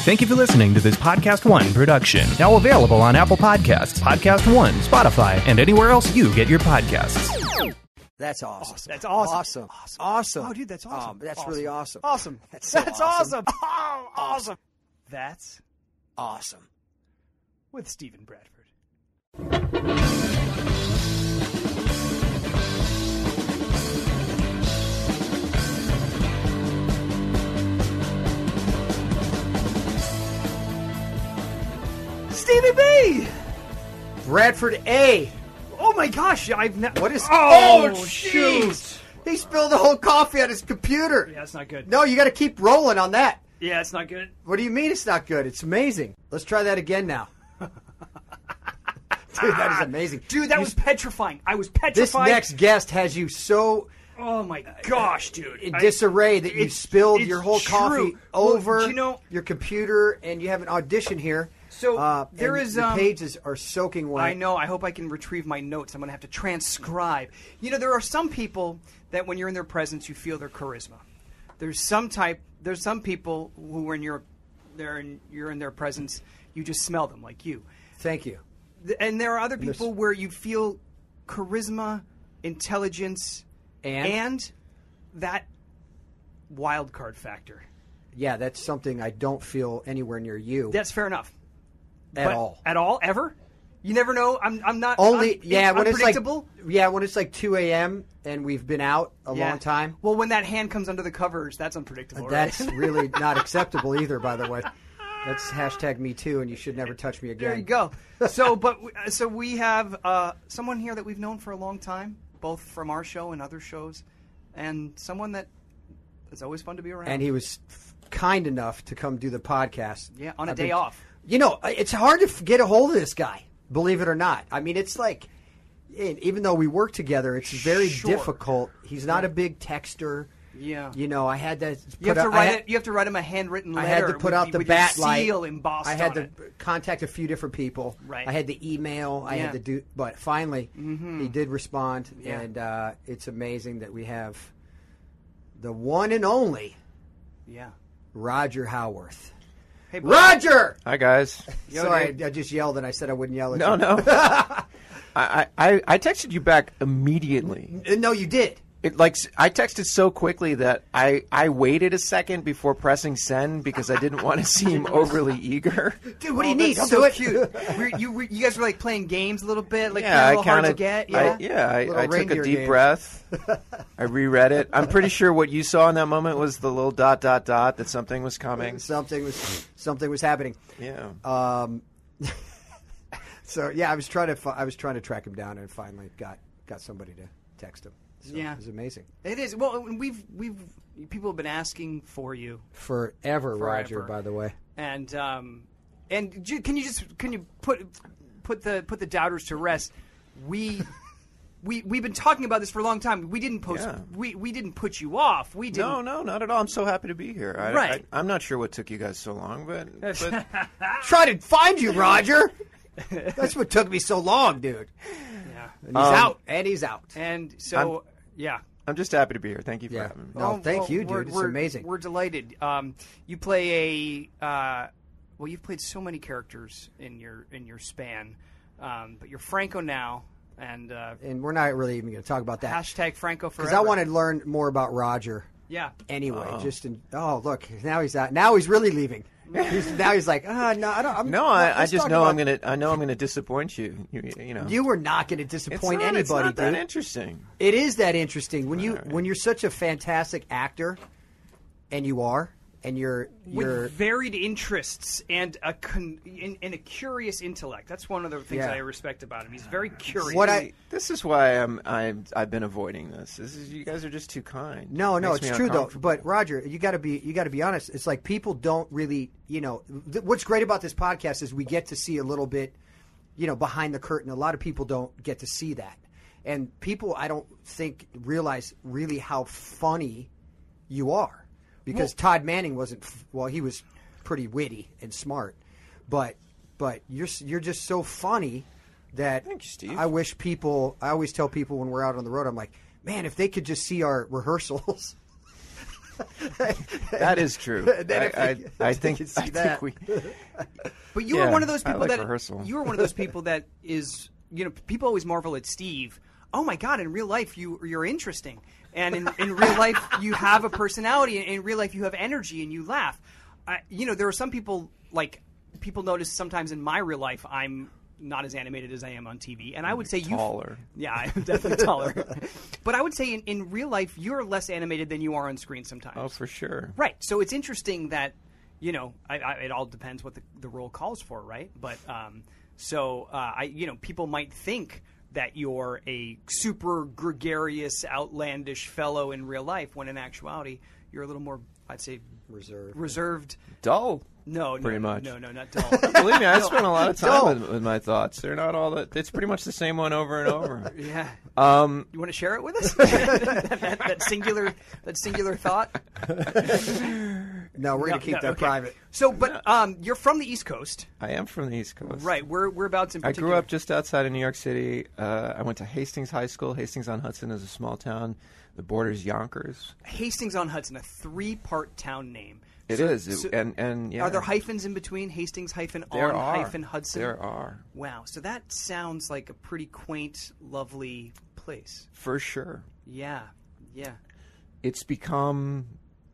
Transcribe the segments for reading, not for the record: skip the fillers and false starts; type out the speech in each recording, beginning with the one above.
Thank you for listening to this Podcast One production. Now available on Apple Podcasts, Podcast One, Spotify, and anywhere else you get your podcasts. That's awesome. That's awesome. Awesome. Oh, dude, that's awesome. That's really awesome. Awesome. That's so awesome. Oh, awesome. That's awesome. with Stephen Bradford. Stevie B! Bradford A. Oh my gosh, What is... Oh, jeez. He spilled the whole coffee on his computer. Yeah, it's not good. No, you got to keep rolling on that. Yeah, it's not good. What do you mean it's not good? It's amazing. Let's try that again now. Dude, that is amazing. Dude, that was petrifying. I was This petrified. next guest has you so Oh my gosh, dude. in disarray that you it's- spilled it's your whole coffee true. Well, over do you know- your computer, and you have an audition here. So, there and is, the pages are soaking wet. I know. I hope I can retrieve my notes. I'm going to have to transcribe. You know, there are some people that when you're in their presence, you feel their charisma. There's some people who when you're in their presence, you just smell them, like you. Thank you. And there are other people where you feel charisma, intelligence, and that wild card factor. Yeah, that's something I don't feel anywhere near you That's fair enough. at all. At all? Ever? You never know. I'm not Only when it's like unpredictable. 2 a.m. and we've been out a long time. Well, when that hand comes under the covers, that's unpredictable. That's right? really not acceptable either, by the way. That's hashtag me too, and you should never touch me again. There you go. So we have someone here that we've known for a long time, both from our show and other shows, and someone that it's always fun to be around. And he was kind enough to come do the podcast. Yeah, on a I've day been- off. You know, it's hard to get a hold of this guy, believe it or not. I mean, it's like, even though we work together, it's very Sure. difficult. He's not a big texter. Yeah. You know, I had to You have to write it. You have to write him a handwritten I letter. had to put out the with bat your light. seal embossed I had on to it. contact a few different people. Right. I had to email. I Yeah. had to do, but finally, he did respond, Yeah. and it's amazing that we have the one and only Yeah. Roger Howarth. Hey, bud. Roger! Hi guys. Sorry, I just yelled and I said I wouldn't yell at No, you. no. I texted you back immediately. No, you did. I texted so quickly that I waited a second before pressing send because I didn't want to seem overly eager. Dude, what do you need? I'll so do it. cute. You guys were like playing games a little bit, like Yeah, a I little hard to counted. get. Little I took reindeer a deep game. breath. I reread it. I'm pretty sure what you saw in that moment was the little ... that something was coming. Something was happening. Yeah. So yeah, I was trying to track him down, and finally got somebody to text him. So Yeah. it was amazing. It is. Well, we've people have been asking for you, Forever, Roger. Forever. By the way, and can you put the doubters to rest? We've been talking about this for a long time. We didn't Yeah. we didn't put you off. We didn't. No, not at all. I'm so happy to be here. Right. I'm not sure what took you guys so long, but try to find you, Roger. That's what took me so long, dude. Yeah. And he's out. And he's out. And so yeah. I'm just happy to be here. Thank you for Yeah. having me. No, thank you, we're- dude. It's we're- amazing. We're delighted. You play you've played so many characters in your span, but you're Franco now, and And we're not really even going to talk about that hashtag Franco forever. because I want to learn more about Roger. Yeah. Anyway, look, now he's out. Now he's really leaving. He's like, no, I don't. I just know I'm gonna disappoint you. You know. You were not going to disappoint anybody, it's not that dude. interesting. It is that interesting when you're such a fantastic actor, and you are, and you're With varied interests and a curious intellect. That's one of the things Yeah. that I respect about him. He's very curious. This is why I've been avoiding this. You guys are just too kind. no, Makes me it's true though. uncomfortable. But Roger, you got to be honest. It's like people don't really, what's great about this podcast is we get to see a little bit, behind the curtain. A lot of people don't get to see that, and people I don't think realize really how funny you are. Because Todd Manning wasn't. He was pretty witty and smart, but you're just so funny that Thank you, Steve. I always tell people when we're out on the road, I'm like, man, if they could just see our rehearsals, That is true. I think we. But you were one of those people like that rehearsal. you were one of those people that is, people always marvel at Steve. Oh my God! In real life, you're interesting, and in real life, you have a personality. And in real life, you have energy and you laugh. There are some people people notice sometimes in my real life I'm not as animated as I am on TV, and I would say taller. Yeah, I'm definitely taller. But I would say in real life you're less animated than you are on screen sometimes. Oh, for sure. Right. So it's interesting that it all depends what the role calls for, right? But people might think that you're a super gregarious, outlandish fellow in real life, when in actuality you're a little more, I'd say, reserved. Dull. No, pretty much. No, not dull. Believe me, I spent a lot of time with my thoughts. They're not all that. It's pretty much the same one over and over. Yeah. You want to share it with us? that singular thought. No, we're going to keep that private. So, but you're from the East Coast. I am from the East Coast. Right. Whereabouts in particular? I grew up just outside of New York City. I went to Hastings High School. Hastings-on-Hudson is a small town. The borders Yonkers. Hastings-on-Hudson, a 3-part town name. It is. And yeah. Are there hyphens in between? Hastings-on-Hudson? There are. Wow. So that sounds like a pretty quaint, lovely place. For sure. Yeah. Yeah. It's become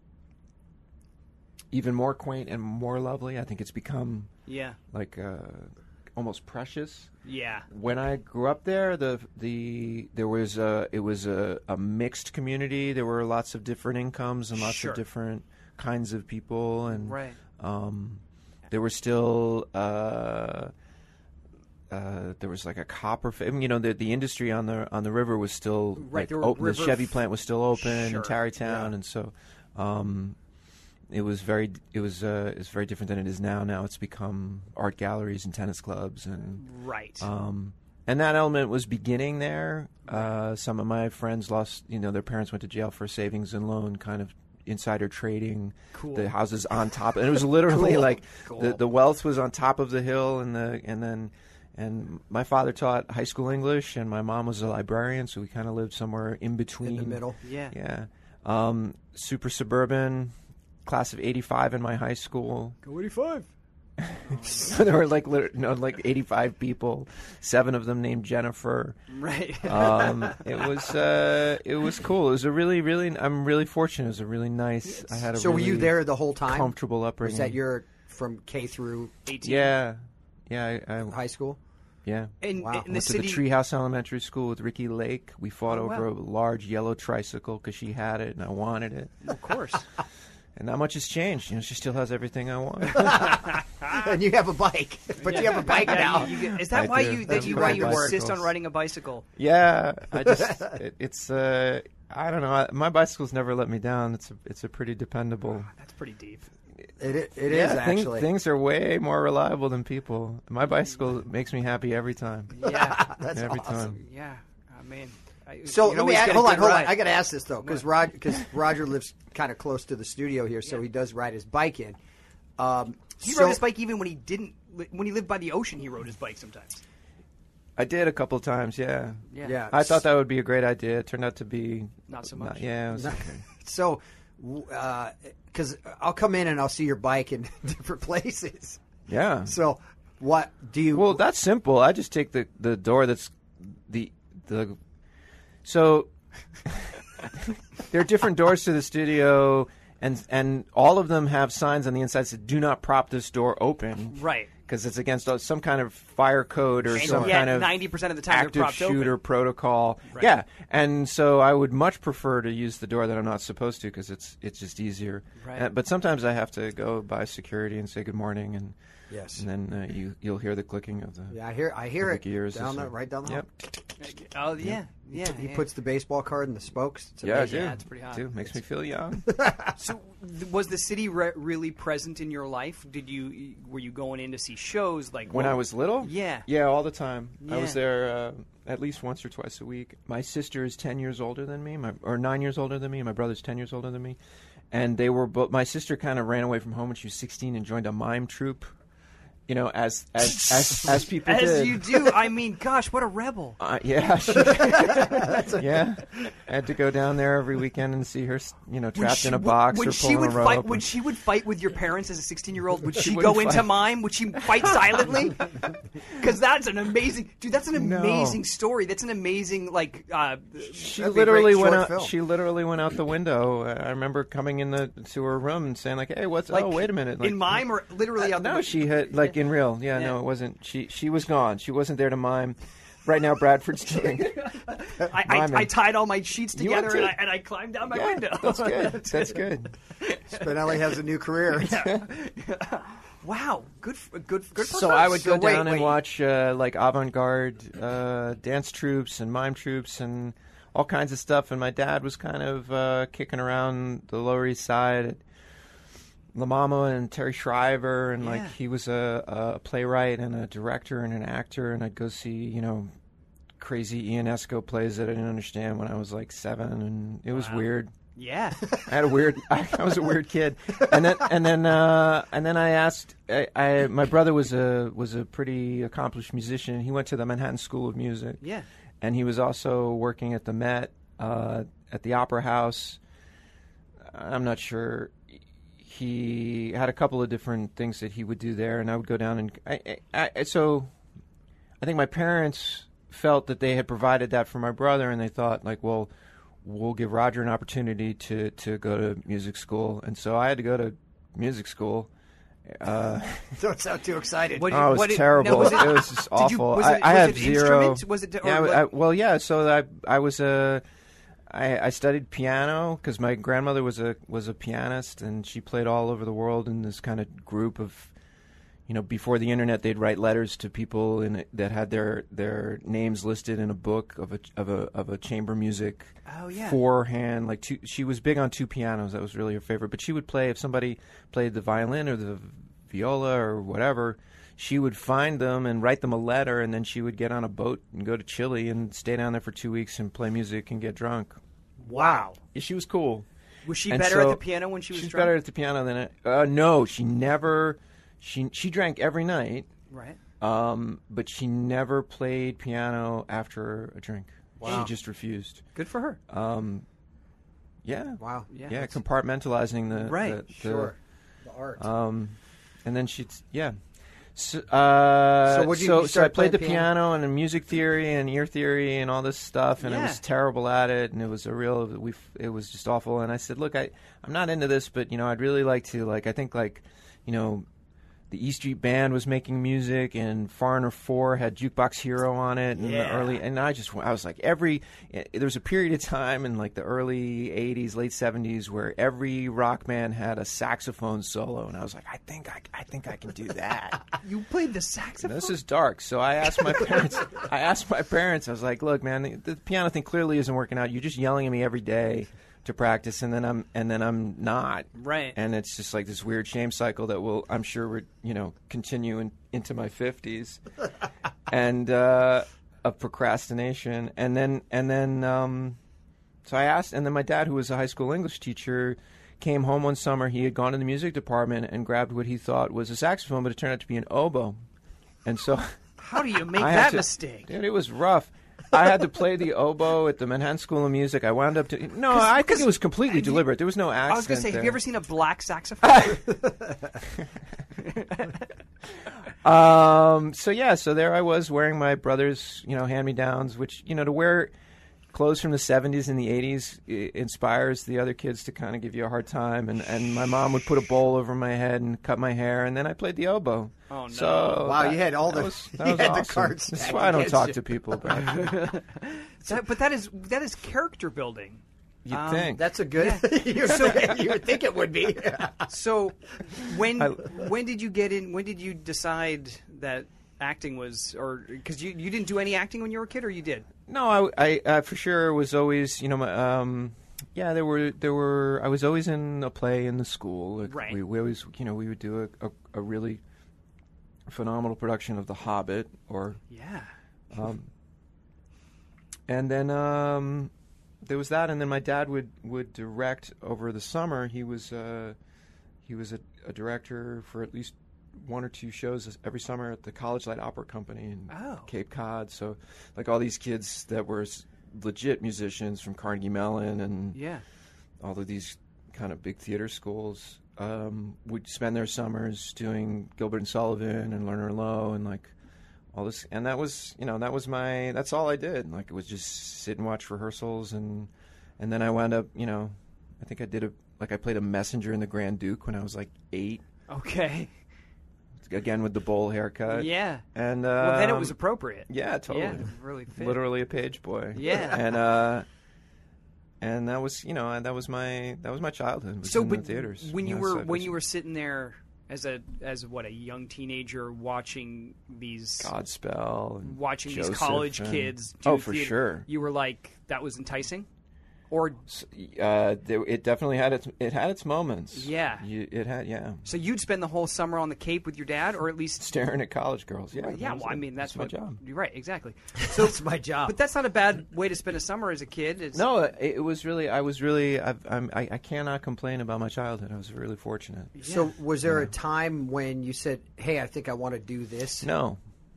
even more quaint and more lovely. I think it's become like almost precious. Yeah. When I grew up there, it was a mixed community. There were lots of different incomes and lots of different kinds of people, and there were still there was like a copper. The industry on the river was still the Chevy plant was still open in Tarrytown, and so it was very different than it is now. Now it's become art galleries and tennis clubs and and that element was beginning there. Some of my friends lost, their parents went to jail for savings and loan kind of insider trading. The houses on top, and it was literally the wealth was on top of the hill, and my father taught high school English, and my mom was a librarian, so we kind of lived somewhere in between, in the middle. Yeah. Super suburban, class of '85 in my high school. Go 85. So there were like 85 people, 7 of them named Jennifer. Right. It was cool. It was a really, I'm really fortunate. It was a really nice. I had a. So really were you there the whole time? Comfortable upbringing. Was that your from K through 18? Yeah. I high school? Yeah. In the went city. to the Treehouse Elementary School with Ricky Lake. We fought over a large yellow tricycle because she had it and I wanted it. Of course. And not much has changed. She still has everything I want. And you have a bike, but you have a bike now. Is that why you insist on riding a bicycle? Yeah, I don't know. My bicycle's never let me down. It's a pretty dependable. That's pretty deep. It is actually. Things are way more reliable than people. My bicycle makes me happy every time. Yeah, that's every awesome. time. Yeah, I mean. So let me hold on. I got to ask this though, because Roger lives kind of close to the studio here, so he does ride his bike in. He rode his bike even when he didn't. When he lived by the ocean, he rode his bike sometimes. I did a couple of times. Yeah. I thought that would be a great idea. It turned out to be not so much. It was okay. So, because I'll come in and I'll see your bike in different places. Yeah. So, what do you? Well, that's simple. I just take the door that's the. So there are different doors to the studio, and all of them have signs on the inside that say, "Do not prop this door open." Right. Because it's against some kind of fire code or some kind of 90% of the time active shooter protocol. Right. Yeah, and so I would much prefer to use the door that I'm not supposed to because it's just easier. Right. But sometimes I have to go by security and say good morning, and then you'll hear the clicking of the I hear it gears right down the hall. Oh yeah. He puts the baseball card in the spokes. It's amazing. Yeah, it's pretty hot. Dude, makes me feel young. So, was the city really present in your life? Were you going in to see shows when I was little? Yeah, all the time. Yeah. I was there at least once or twice a week. My sister is 10 years older than me, or 9 years older than me. My brother's 10 years older than me, and they were both. My sister kind of ran away from home when she was 16 and joined a mime troupe you know, as people as did. you do. I mean, gosh, what a rebel! Yeah, yeah. I had to go down there every weekend and see her, you know, trapped in a box or pulling a rope. When she would fight with your parents as a 16-year-old, would she go into mime? Would she fight silently? Because that's an amazing, dude. That's an amazing story. That's an amazing, like. She literally went out. Film. She literally went out the window. I remember coming to her room and saying, like, "Hey, what's? Like, oh, wait a minute." Like, in mime or literally out the window? No, she had like in real. Yeah, no, it wasn't. She was gone. She wasn't there to mime. Right now, Bradford's doing. I tied all my sheets together and I climbed down my window. That's good. That's good. Spinelli has a new career. Wow, good for So her. I would go down and watch like avant-garde dance troupes and mime troupes and all kinds of stuff. And my dad was kind of kicking around the Lower East Side at La Mama and Terry Shriver, and like he was a playwright and a director and an actor, and I'd go see, you know, crazy Ionesco plays that I didn't understand when I was like 7, and it was weird. Yeah, I was a weird kid, and then I asked. My brother was a pretty accomplished musician. He went to the Manhattan School of Music. Yeah, and he was also working at the Met, at the Opera House. I'm not sure. He had a couple of different things that he would do there, and I would go down and so I think my parents felt that they had provided that for my brother, and they thought, like, well, we'll give Roger an opportunity to go to music school. And so I had to go to music school. Don't sound too excited. It was terrible. It was just awful. I had zero. Was it? So I was I studied piano because my grandmother was a pianist, and she played all over the world in this kind of group of, you know, before the internet, they'd write letters to people that had their names listed in a book of a chamber music. Oh yeah. Forehand, like she was big on 2 pianos. That was really her favorite. But she would play, if somebody played the violin or the viola or whatever, she would find them and write them a letter, and then she would get on a boat and go to Chile and stay down there for 2 weeks and play music and get drunk. Wow. Yeah, she was cool. Was she better at the piano when she was drunk? She was better at the piano than no, she never. She drank every night. Right. But she never played piano after a drink. Wow. She just refused. Good for her. Yeah. Wow. Yeah, compartmentalizing the art. And then So so I played the piano and the music theory and ear theory and all this stuff, and I was terrible at it, and it was it was just awful. And I said, look, I'm not into this, but you know, I'd really like to, like, I think, like, you know, the E Street Band was making music, and Foreigner 4 had Jukebox Hero on it, and the early, and I was like, there was a period of time in like the early 80s, late 70s where every rock band had a saxophone solo, and I was like, I think I can do that. You played the saxophone? This is dark. So I asked my parents, I was like, look, man, the piano thing clearly isn't working out. You're just yelling at me every day to practice, and then I'm not. Right. And it's just like this weird shame cycle that I'm sure would, you know, continue into my 50s. And of procrastination. And then so I asked, and then my dad, who was a high school English teacher, came home one summer. He had gone to the music department and grabbed what he thought was a saxophone, but it turned out to be an oboe. And so how do you make that mistake? Dude, it was rough. I had to play the oboe at the Manhattan School of Music. I wound up I think it was completely deliberate. There was no accident. I was going to say, have you ever seen a black saxophone? So there I was wearing my brother's, you know, hand-me-downs, which, you know, to wear clothes from the 70s and the 80s inspires the other kids to kind of give you a hard time. And my mom would put a bowl over my head and cut my hair, and then I played the oboe. Oh, no. So wow, you had all the awesome. cards. That's why I don't talk to people. But that is character building. You'd think. That's a good. You would think it would be. So, when did you get in? When did you decide that acting was, or because you didn't do any acting when you were a kid, or you did? No, I for sure was always, you know, there were. I was always in a play in the school. Like, right. We always, you know, we would do a really phenomenal production of The Hobbit, or and then there was that, and then my dad would direct over the summer. He was a director for at least 1 or 2 shows every summer at the College Light Opera Company in Cape Cod. So, like all these kids that were legit musicians from Carnegie Mellon and all of these kind of big theater schools would spend their summers doing Gilbert and Sullivan and Lerner and Loewe and like all this. And that was, that's all I did. Like it was just sit and watch rehearsals and then I wound up, I think I played a messenger in the Grand Duke when I was like 8. Okay. Again with the bowl haircut. Yeah. And well, then it was appropriate. Yeah, totally. Yeah, really fit. Literally a page boy. Yeah. And that was, that was my childhood. Was so, in the theaters. When you were sitting there as a young teenager watching these Godspell, and watching Joseph these college and, kids, for sure, you were like, that was enticing. Or it definitely had its moments. Yeah, it had. So you'd spend the whole summer on the Cape with your dad, or at least staring at college girls. Yeah, yeah. Well, I mean, that's my job. You're right, exactly. So that's my job. But that's not a bad way to spend a summer as a kid. No, it was really. I cannot complain about my childhood. I was really fortunate. Yeah. So was there a time when you said, "Hey, I think I want to do this"? No.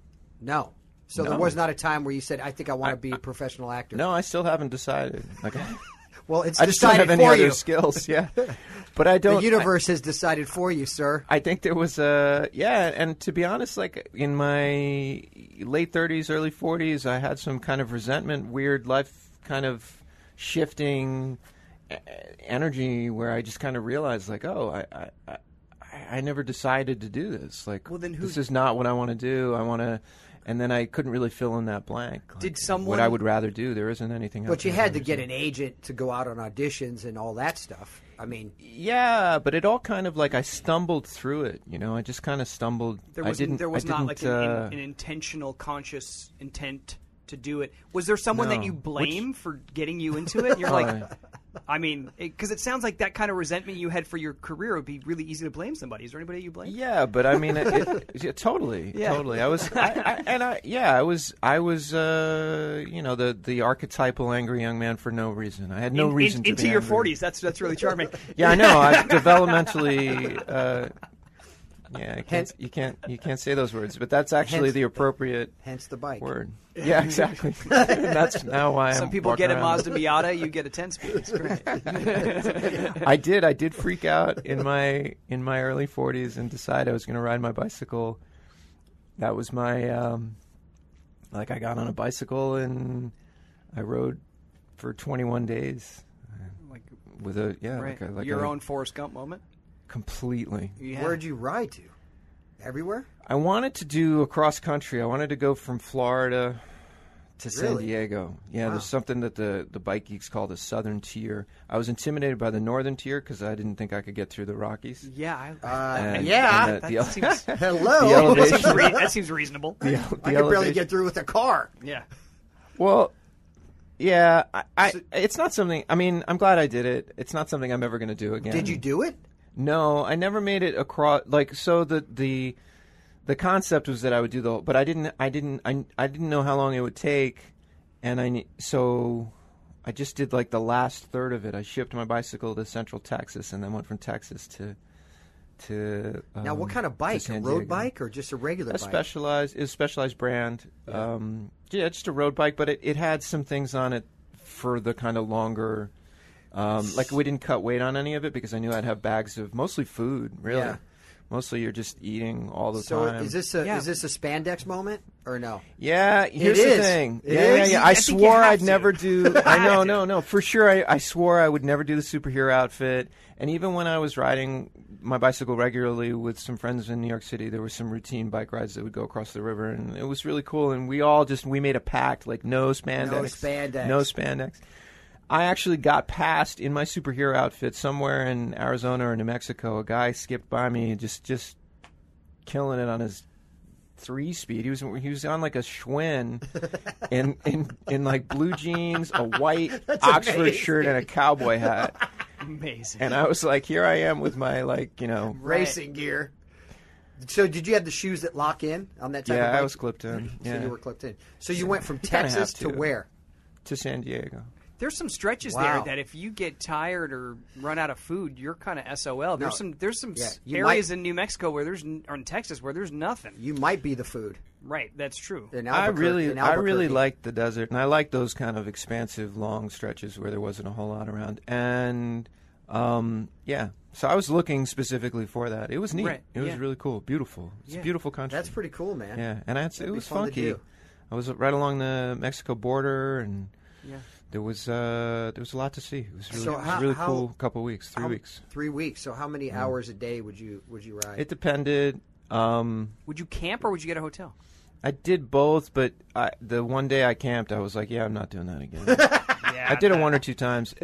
So there was not a time where you said, "I think I want to be a professional actor." No, I still haven't decided. Like, well, it's I just don't have any other skills. Yeah, but I don't. The universe has decided for you, sir. I think there was and to be honest, like in my late 30s, early 40s, I had some kind of resentment, weird life kind of shifting energy where I just kind of realized, like, I never decided to do this. Like, well, then this is not what I want to do. I want to. And then I couldn't really fill in that blank. Did someone... What I would rather do. There isn't anything else. But you had to get an agent to go out on auditions and all that stuff. I mean... Yeah, but it all kind of like I stumbled through it. I just kind of stumbled. There was not like an intentional, conscious intent to do it. Was there someone that you blame for getting you into it? You're like... I mean, because it sounds like that kind of resentment you had for your career would be really easy to blame somebody. Is there anybody you blame? Yeah, but I mean, totally. I was, I was, the archetypal angry young man for no reason. I had no reason to into be your angry. 40s. That's really charming. Yeah, I know. I've developmentally. You can't say those words, but that's actually the appropriate. Hence the bike word. Yeah, exactly. That's now why some people get a Mazda Miata, you get a 10-speed. It's great. I did freak out in my early 40s and decide I was going to ride my bicycle. That was my I got on a bicycle and I rode for 21 days. Like with a like your own Forrest Gump moment. Completely. Yeah. Where'd you ride to? Everywhere? I wanted to do across country. I wanted to go from Florida to San Diego. Yeah, There's something that the bike geeks call the Southern Tier. I was intimidated by the Northern Tier because I didn't think I could get through the Rockies. Yeah. Hello. That seems reasonable. I could barely get through with a car. Yeah. Well, yeah. It's not something. I mean, I'm glad I did it. It's not something I'm ever going to do again. Did you do it? No, I never made it across. Like, so the concept was that I would do the whole, but I didn't know how long it would take, and so I just did like the last third of it. I shipped my bicycle to Central Texas, and then went from Texas to. Now, what kind of bike? A road bike or just a regular bike? It was a specialized brand. Yeah. Just a road bike, but it had some things on it for the kind of longer. Like we didn't cut weight on any of it because I knew I'd have bags of mostly food. Really, mostly you're just eating all the time. So is this a spandex moment or no? Yeah, here's the thing. Yeah. I swore I'd never do. No, for sure. I swore I would never do the superhero outfit. And even when I was riding my bicycle regularly with some friends in New York City, there were some routine bike rides that would go across the river, and it was really cool. And we made a pact, like no spandex. I actually got past in my superhero outfit somewhere in Arizona or New Mexico. A guy skipped by me, just killing it on his 3-speed. He was on like a Schwinn in like blue jeans, a white Oxford shirt, and a cowboy hat. Amazing. And I was like, here I am with my racing gear. So did you have the shoes that lock in on that type of bike? Yeah, I was clipped in. So you were clipped in. So you went from Texas to where? To San Diego. There's some stretches there that if you get tired or run out of food, you're kind of SOL. There's some areas in New Mexico or in Texas where there's nothing. You might be the food. Right, that's true. I really liked the desert, and I liked those kind of expansive, long stretches where there wasn't a whole lot around. And so I was looking specifically for that. It was neat. Right. It was really cool, beautiful. It's a beautiful country. That's pretty cool, man. Yeah, and it was funky. I was right along the Mexico border, and there was a lot to see. It was really cool. Couple weeks, 3 weeks. 3 weeks. So how many hours a day would you ride? It depended. Would you camp or would you get a hotel? I did both, but the one day I camped, I was like, I'm not doing that again. I did it 1 or 2 times.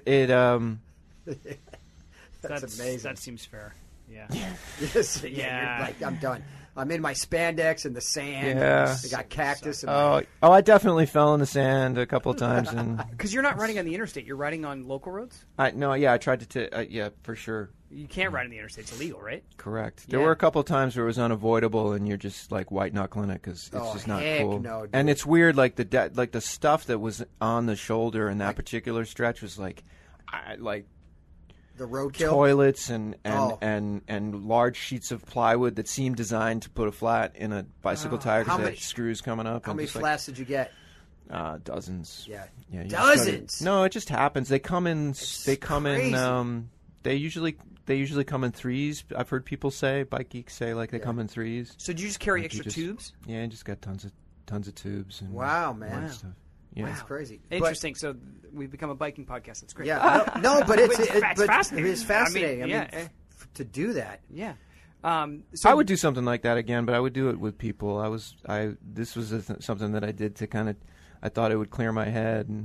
That's amazing. That seems fair. Yeah. Yes. Yeah. You're like, I'm done. I'm in my spandex in the sand. Yeah. I got cactus. I definitely fell in the sand a couple of times. Because you're not riding on the interstate. You're riding on local roads? I tried to for sure. You can't ride on the interstate. It's illegal, right? Correct. There were a couple of times where it was unavoidable, and you're just like white-knuckling it because it's just not cool. No, dude. And it's weird, like the stuff that was on the shoulder in that particular stretch was like the roadkill toilets and large sheets of plywood that seemed designed to put a flat in a bicycle tire because they had screws coming up. How many flats did you get? Dozens. Yeah. Dozens. No, it just happens. They come in. They usually come in threes. I've heard people say, bike geeks say, like they come in threes. So do you just carry extra tubes? Yeah, I just got tons of tubes. And wow, man. Stuff. Yeah. That's crazy. Interesting. So we've become a biking podcast. That's great. Yeah. But it's fascinating. It is fascinating. To do that. Yeah. So I would do something like that again, but I would do it with people. This was something that I did to kind of. I thought it would clear my head and.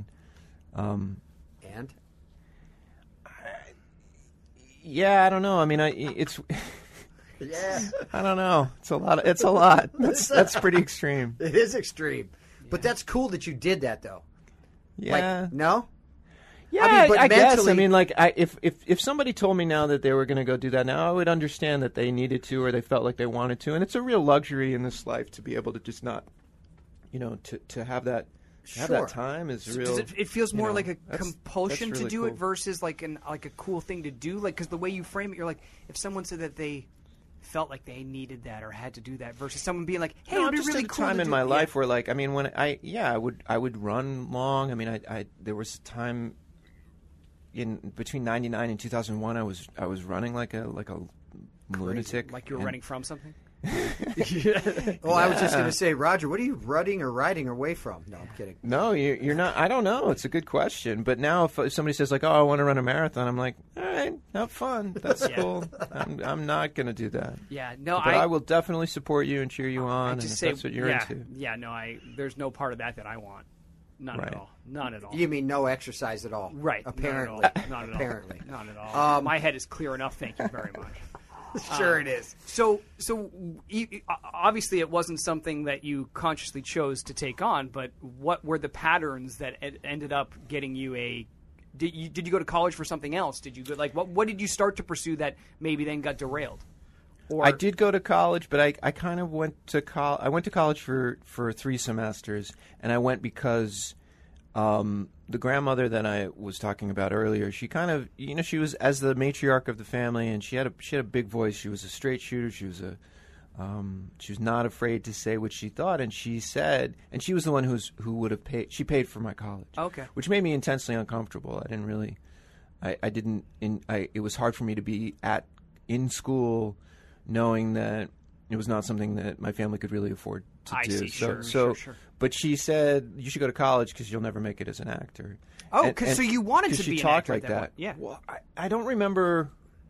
I don't know. I mean, it's. Yeah. I don't know. It's a lot. That's pretty extreme. It is extreme. But that's cool that you did that, though. Yeah. Like, no? Yeah, I guess. I mean, like, if somebody told me now that they were going to go do that now, I would understand that they needed to or they felt like they wanted to. And it's a real luxury in this life to be able to just not, to have that. Have that time is real. It feels more like a compulsion to do it versus like a cool thing to do. Like, because the way you frame it, you're like, if someone said that they felt like they needed that or had to do that versus someone being like, hey, it'd be really cool time in my life where, like, I mean, when I would run long. I mean, there was a time in between 99 and 2001 I was running like a lunatic. Like you were running from something? Well, I was just going to say, Roger, what are you running or riding away from? No, I'm kidding. No, you're not. I don't know. It's a good question. But now if somebody says, like, oh, I want to run a marathon, I'm like, all right, have fun. That's cool. I'm not going to do that. Yeah, no, but I will definitely support you and cheer you on if that's what you're into. Yeah, no, there's no part of that I want. None at all. None at all. You mean no exercise at all? Right. Apparently. Not at all. Apparently. Not at all. My head is clear enough. Thank you very much. Sure it is. So obviously it wasn't something that you consciously chose to take on, but what were the patterns that ended up getting you a... Did you go to college for something else? Did you go, like, what did you start to pursue that maybe then got derailed? I did go to college, but I kind of went to college. I went to college for 3 semesters, and I went because the grandmother that I was talking about earlier, she kind of, she was as the matriarch of the family, and she had a big voice. She was a straight shooter. She was not afraid to say what she thought, and she said, and she was the one who would have paid. She paid for my college, which made me intensely uncomfortable. I didn't really, it was hard for me to be in school, knowing that it was not something that my family could really afford to do. Sure. But she said, you should go to college because you'll never make it as an actor. Oh, so you wanted to be an actor like that. Yeah. Well, I don't remember.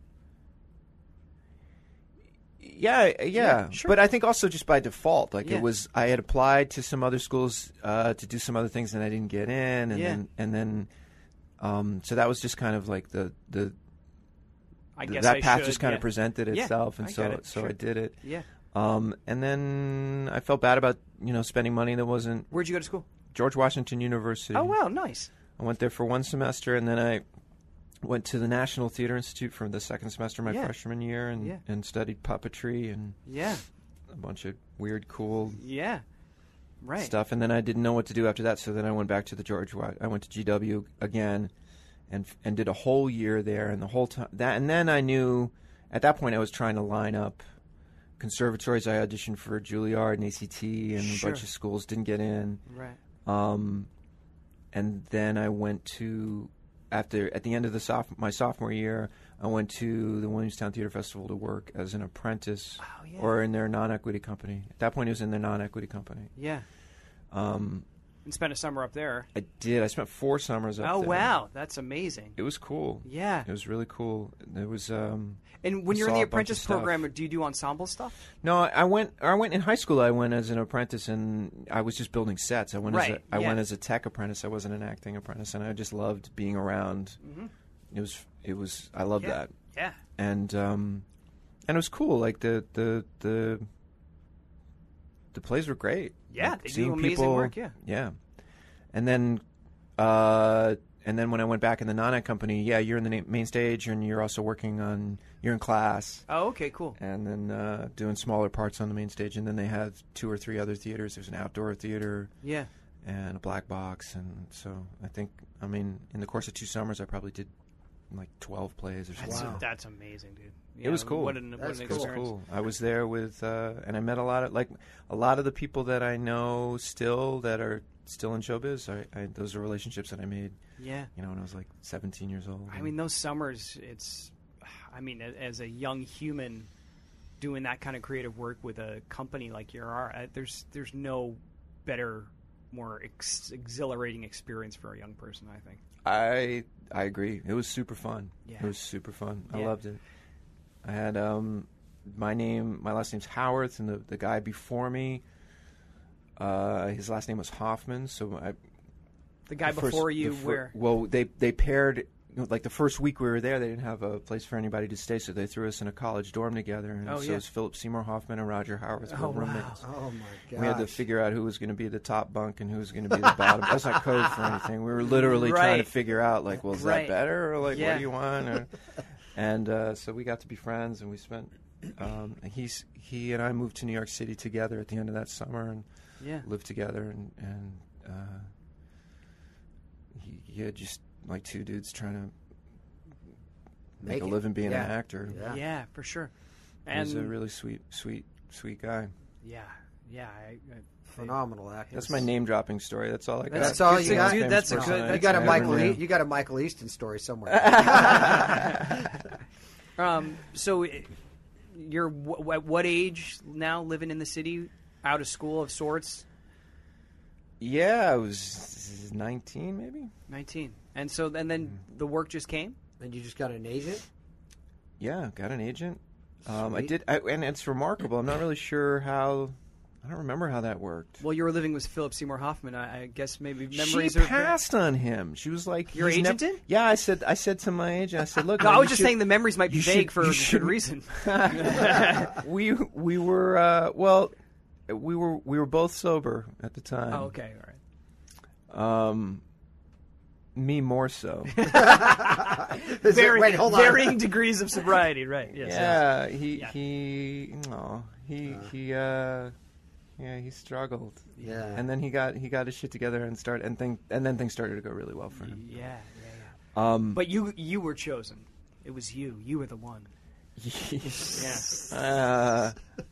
Yeah. Sure. But I think also just by default, like it was, I had applied to some other schools to do some other things and I didn't get in. And then so that was just kind of like that path just kind of presented itself. And so I did it. Yeah. And then I felt bad about, spending money that wasn't... Where'd you go to school? George Washington University. Oh, wow, nice. I went there for 1 semester, and then I went to the National Theater Institute for the second semester of my freshman year and studied puppetry and a bunch of weird, cool stuff, and then I didn't know what to do after that. So then I went back to the George. I went to GW again, and did a whole year there, and the whole time and then I knew at that point I was trying to line up conservatories. I auditioned for Juilliard and ACT and a bunch of schools, didn't get in. Right. And then I went to at the end of my sophomore year, I went to the Williamstown Theater Festival to work as an apprentice, or in their non-equity company. At that point, it was in their non-equity company. Yeah. And spent a summer up there. I did. I spent 4 summers up there. Oh, wow. That's amazing. It was cool. Yeah. It was really cool. It was. And when you're in the apprentice program, do you do ensemble stuff? No, I went in high school. I went as an apprentice, and I was just building sets. I went as a tech apprentice. I wasn't an acting apprentice, and I just loved being around. Mm-hmm. It was. I loved that. Yeah. And it was cool. Like the plays were great. Yeah, like, they do amazing work. Yeah. Yeah. And then when I went back in the non-ed company, you're in the main stage, and you're also you're in class. Oh, okay, cool. And then doing smaller parts on the main stage, and then they had 2 or 3 other theaters. There's an outdoor theater. Yeah. And a black box, and so in the course of 2 summers, I probably did like 12 plays or something. Wow. That's amazing, dude. Yeah, it was cool. What an experience. It was cool. I was there with, and I met a lot of the people that I know still that are still in showbiz. Those are relationships that I made. Yeah. When I was like 17 years old. I mean, those summers, as a young human doing that kind of creative work with a company like there's no better, more exhilarating experience for a young person, I think. I agree. It was super fun. Yeah. It was super fun. I loved it. I had my last name's Howarth, and the guy before me, his last name was Hoffman. So the guy before you, where? Well, they paired. Like the first week we were there, they didn't have a place for anybody to stay, so they threw us in a college dorm together. And it was Philip Seymour Hoffman and Roger Howarth were roommates. Oh my god! We had to figure out who was going to be the top bunk and who was going to be the bottom. That's not code for anything. We were literally trying to figure out, like, well, is that better, or like, what do you want? And so we got to be friends, and we spent. He and I moved to New York City together at the end of that summer, and lived together, and he had just. Like 2 dudes trying to make a living being an actor. Yeah, for sure. And he's a really sweet guy. Yeah. Phenomenal actor. That's my name dropping story. That's all I got. That's all you got. Dude, that's a good. You got a Michael Easton story somewhere. So, you're at what age now? Living in the city, out of school of sorts. Yeah, I was 19, maybe. 19. And then the work just came? And you just got an agent? Yeah, got an agent. I did, and it's remarkable. I'm not really sure how. I don't remember how that worked. Well, you were living with Philip Seymour Hoffman. I guess maybe memories. She passed on him. She was like, "Your agent did?" Yeah, I said to my agent, I said, "Look, no, I was just saying the memories might be vague for a good reason." we were we were both sober at the time. Oh, okay, all right. Me more so. Varying degrees of sobriety, right? Yes. Yeah, he struggled. Yeah, and then he got his shit together and then things started to go really well for him. Yeah. But you were chosen. It was you. You were the one. Yeah.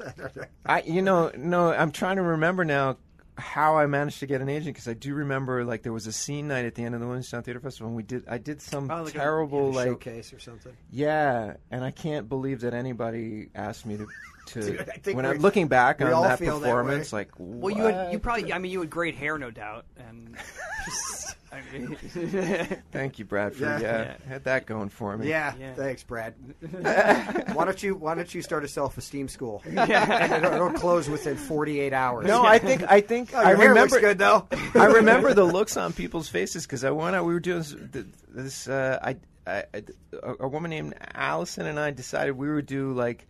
I'm trying to remember now how I managed to get an agent, because I do remember like there was a scene night at the end of the Williamstown Theater Festival, and I did some terrible showcase or something. Yeah, and I can't believe that anybody asked me to. Dude, when I'm looking back on that performance, like, what? Well, you had great hair, no doubt, and. Thank you, Bradford. Yeah, had that going for me. Yeah. Thanks, Brad. Why don't you start a self-esteem school? It'll close within 48 hours. No, I think I remember. Looks good though. I remember the looks on people's faces, because I went out. We were doing this. A woman named Allison and I decided we would do like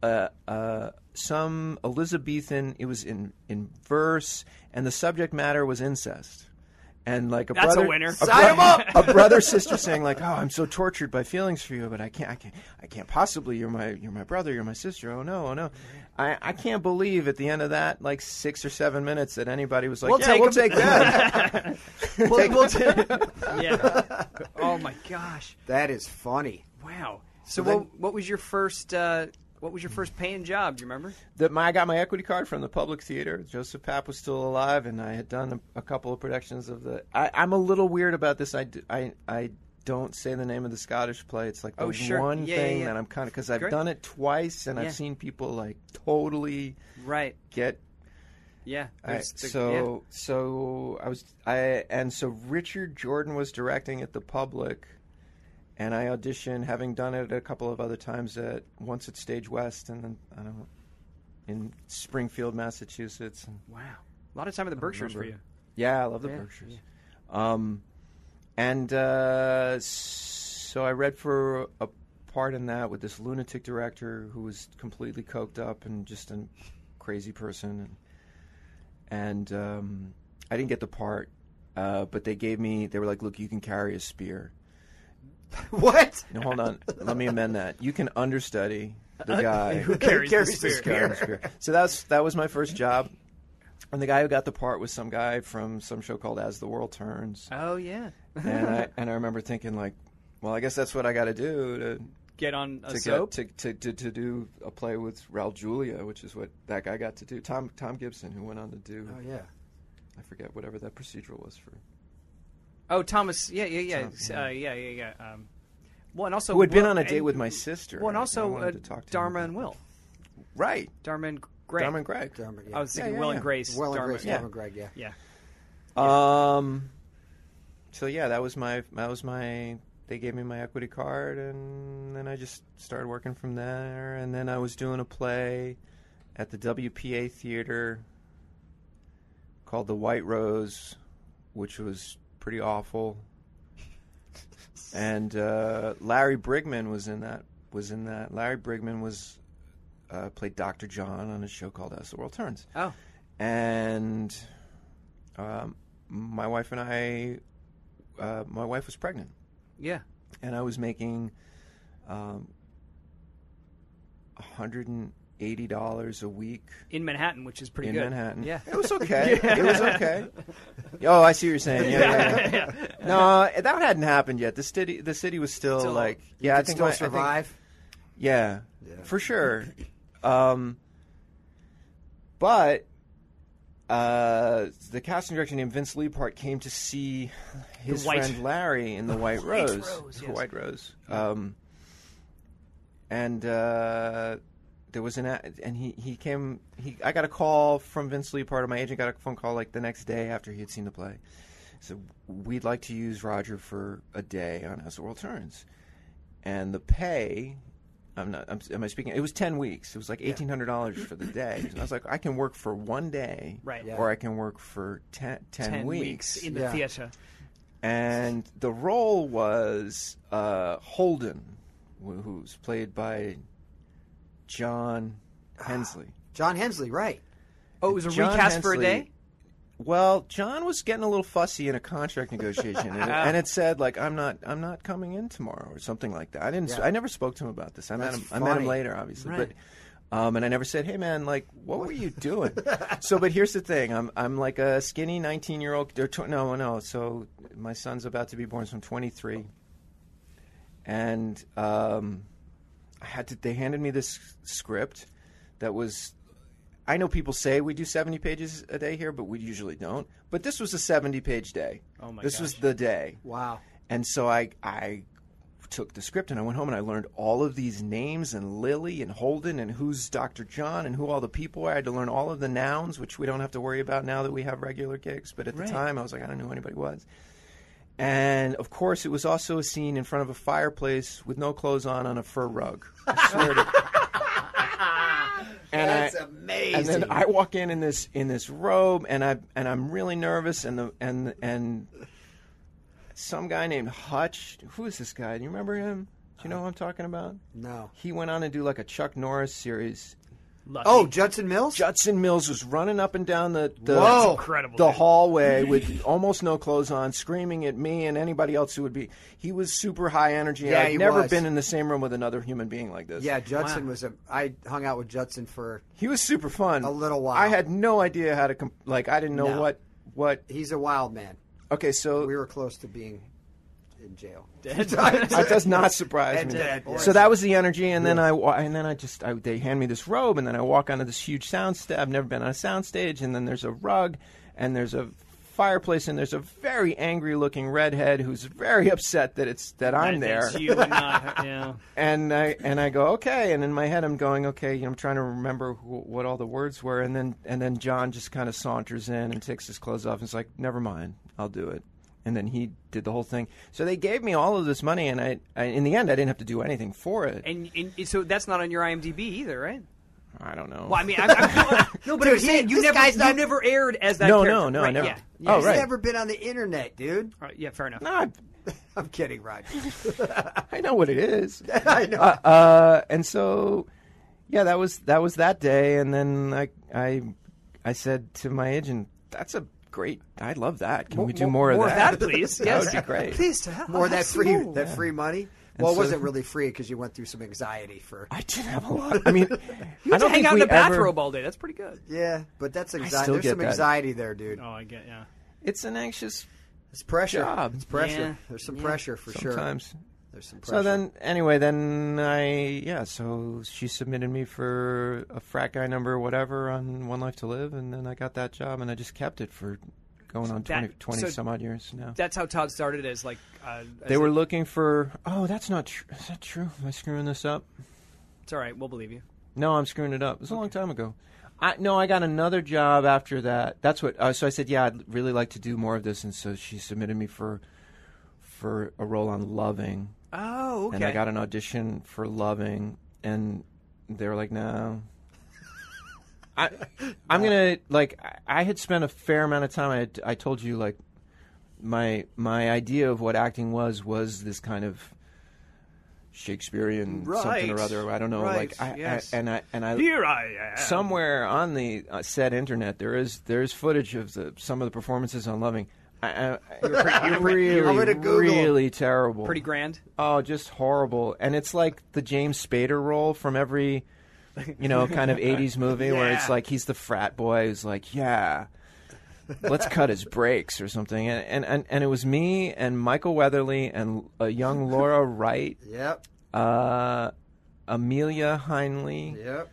some Elizabethan. It was in verse, and the subject matter was incest. And like That's a winner. Sign him up. A brother sister saying like, "Oh, I'm so tortured by feelings for you, but I can't possibly. You're my brother. You're my sister. Oh no. I can't believe at the end of that like 6 or 7 minutes that anybody was like, we'll take that. Yeah. Oh my gosh. That is funny. Wow. So what was your first? What was your first paying job? Do you remember? I got my equity card from the Public Theater. Joseph Papp was still alive, and I had done a couple of productions of the. I'm a little weird about this. I don't say the name of the Scottish play. It's like the one thing that I'm kind of because I've done it twice, and I've seen people like totally get. Yeah. So Richard Jordan was directing at the Public. And I auditioned, having done it a couple of other times once at Stage West, and then in Springfield, Massachusetts. And wow, a lot of time at the Berkshires for you. Yeah, I love the Berkshires. Yeah. So I read for a part in that with this lunatic director who was completely coked up and just a crazy person, and I didn't get the part, but they were like, "Look, you can carry a spear." What? No, hold on. Let me amend that. You can understudy the guy who carries the spear. So that was my first job. And the guy who got the part was some guy from some show called As the World Turns. Oh, yeah. and I remember thinking, like, well, I guess that's what I got to do to get on a soap? To do a play with Raul Julia, which is what that guy got to do. Tom Gibson, who went on to do. Oh, yeah. I forget whatever that procedural was for. Oh, Thomas, yeah. Well, and also who had been on a date with my sister. Well, and also Dharma and Will. Right. Dharma and Greg. Dharma and Greg. I was thinking Will and Grace. Will and Dharma, Grace, Dharma and Greg, yeah. So yeah, that was my. They gave me my equity card, and then I just started working from there. And then I was doing a play at the WPA Theater called The White Rose, which was pretty awful. And Larry Brigman was in that. Larry Brigman played Dr. John on a show called As the World Turns. Oh. And my wife and I, my wife was pregnant. Yeah. And I was making $180 a week. In Manhattan, which is pretty good. In Manhattan. Yeah. It was okay. It was okay. Oh, I see what you're saying. Yeah. No, that hadn't happened yet. The city was still like... Yeah, I think still survive. Yeah, for sure. But the casting director named Vince Liepart came to see his friend Larry in The White Rose. Yes. White Rose. And there was and he came. I got a call from Vince Liepart. My agent got a phone call like the next day after he had seen the play. He said, "We'd like to use Roger for a day on As the World Turns," and the pay. Am I speaking? It was 10 weeks. It was like $1,800 for the day. And I was like, I can work for one day, right? Yeah. Or I can work for 10 weeks in the theater. And the role was Holden, who's played by John Hensley. John Hensley, right. Oh, it was a recast for a day? Well, John was getting a little fussy in a contract negotiation, and it said like, "I'm not coming in tomorrow" or something like that. I never spoke to him about this. I met him later, obviously, right. but and I never said, "Hey, man, like, what were you doing?" But here's the thing: I'm like a skinny 19-year-old. No. So my son's about to be born, so I'm 23, and they handed me this script that was. I know people say we do 70 pages a day here, but we usually don't. But this was a 70-page day. Oh, my gosh. This was the day. Wow. And so I took the script, and I went home, and I learned all of these names, and Lily and Holden, and who's Dr. John, and who all the people were. I had to learn all of the nouns, which we don't have to worry about now that we have regular gigs. But at the time, I was like, I don't know who anybody was. And, of course, it was also a scene in front of a fireplace with no clothes on a fur rug. I swear to And That's amazing. And then I walk in this robe, and I'm really nervous, and some guy named Hutch. Who is this guy? Do you remember him? Do you know who I'm talking about? No. He went on to do like a Chuck Norris series. Lucky. Oh, Judson Mills? Judson Mills was running up and down the Whoa. Incredible, the dude. hallway with almost no clothes on, screaming at me and anybody else who would be. He was super high energy. Yeah, I'd he never was. been in the same room with another human being like this. Yeah, Judson was I hung out with Judson for He was super fun. a little while. I had no idea how to I didn't know No. what. He's a wild man. Okay, so We were close to being in jail. that does not surprise me. Dead. So that was the energy, and then they hand me this robe, and then I walk onto this huge sound stage. I've never been on a sound stage, and then there's a rug, and there's a fireplace, and there's a very angry-looking redhead who's very upset that I'm there. It's you and not, yeah. And I go, okay, and in my head I'm going, okay, I'm trying to remember what all the words were, and then John just kind of saunters in and takes his clothes off and is like, never mind, I'll do it. And then he did the whole thing. So they gave me all of this money, and I in the end I didn't have to do anything for it. And so that's not on your IMDb either, right? I don't know. Well, I mean, no, but Dude, I'm saying you never aired as that No, character. no, right, never. Yeah. Oh, He's right. never been on the internet, dude. All right, yeah, fair enough. No, I'm kidding, Roger. I know what it is. I know. And so, yeah, that was that day, and then I said to my agent, "That's a great. I love that. Can we do more of that? More of that, please. That Yes. would be great. Please, More of that free money. Well, it so- wasn't really free because you went through some anxiety for. I did have a lot. I mean, You I have to don't hang think out in we the bathrobe ever. all day. That's pretty good. Yeah, but that's anxiety. still There's get some that. anxiety there, dude. Oh, I get, yeah. It's an anxious It's pressure. job. It's pressure. Yeah. There's some pressure for sure. sometimes. There's some pressure. So then, anyway, so she submitted me for a frat guy number or whatever on One Life to Live, and then I got that job, and I just kept it for going on 20 some odd years now. That's how Todd started as like. They were looking for. Oh, that's not true. Is that true? Am I screwing this up? It's all right. We'll believe you. No, I'm screwing it up. It was a long time ago. I got another job after that. That's what. So I said, yeah, I'd really like to do more of this, and so she submitted me for a role on Loving. Oh, okay. And I got an audition for Loving, and they were like, no. I'm gonna I had spent a fair amount of time. I told you like my idea of what acting was this kind of Shakespearean something or other. I don't know. Right. Like Yes. I Here I am. somewhere on the said internet there's footage of some of the performances on Loving. Really terrible. Pretty grand. Oh, just horrible. And it's like the James Spader role from every, kind of 80s movie where it's like he's the frat boy who's like, yeah, let's cut his brakes or something. And it was me and Michael Weatherly and a young Laura Wright. Yep. Amelia Heinle. Yep.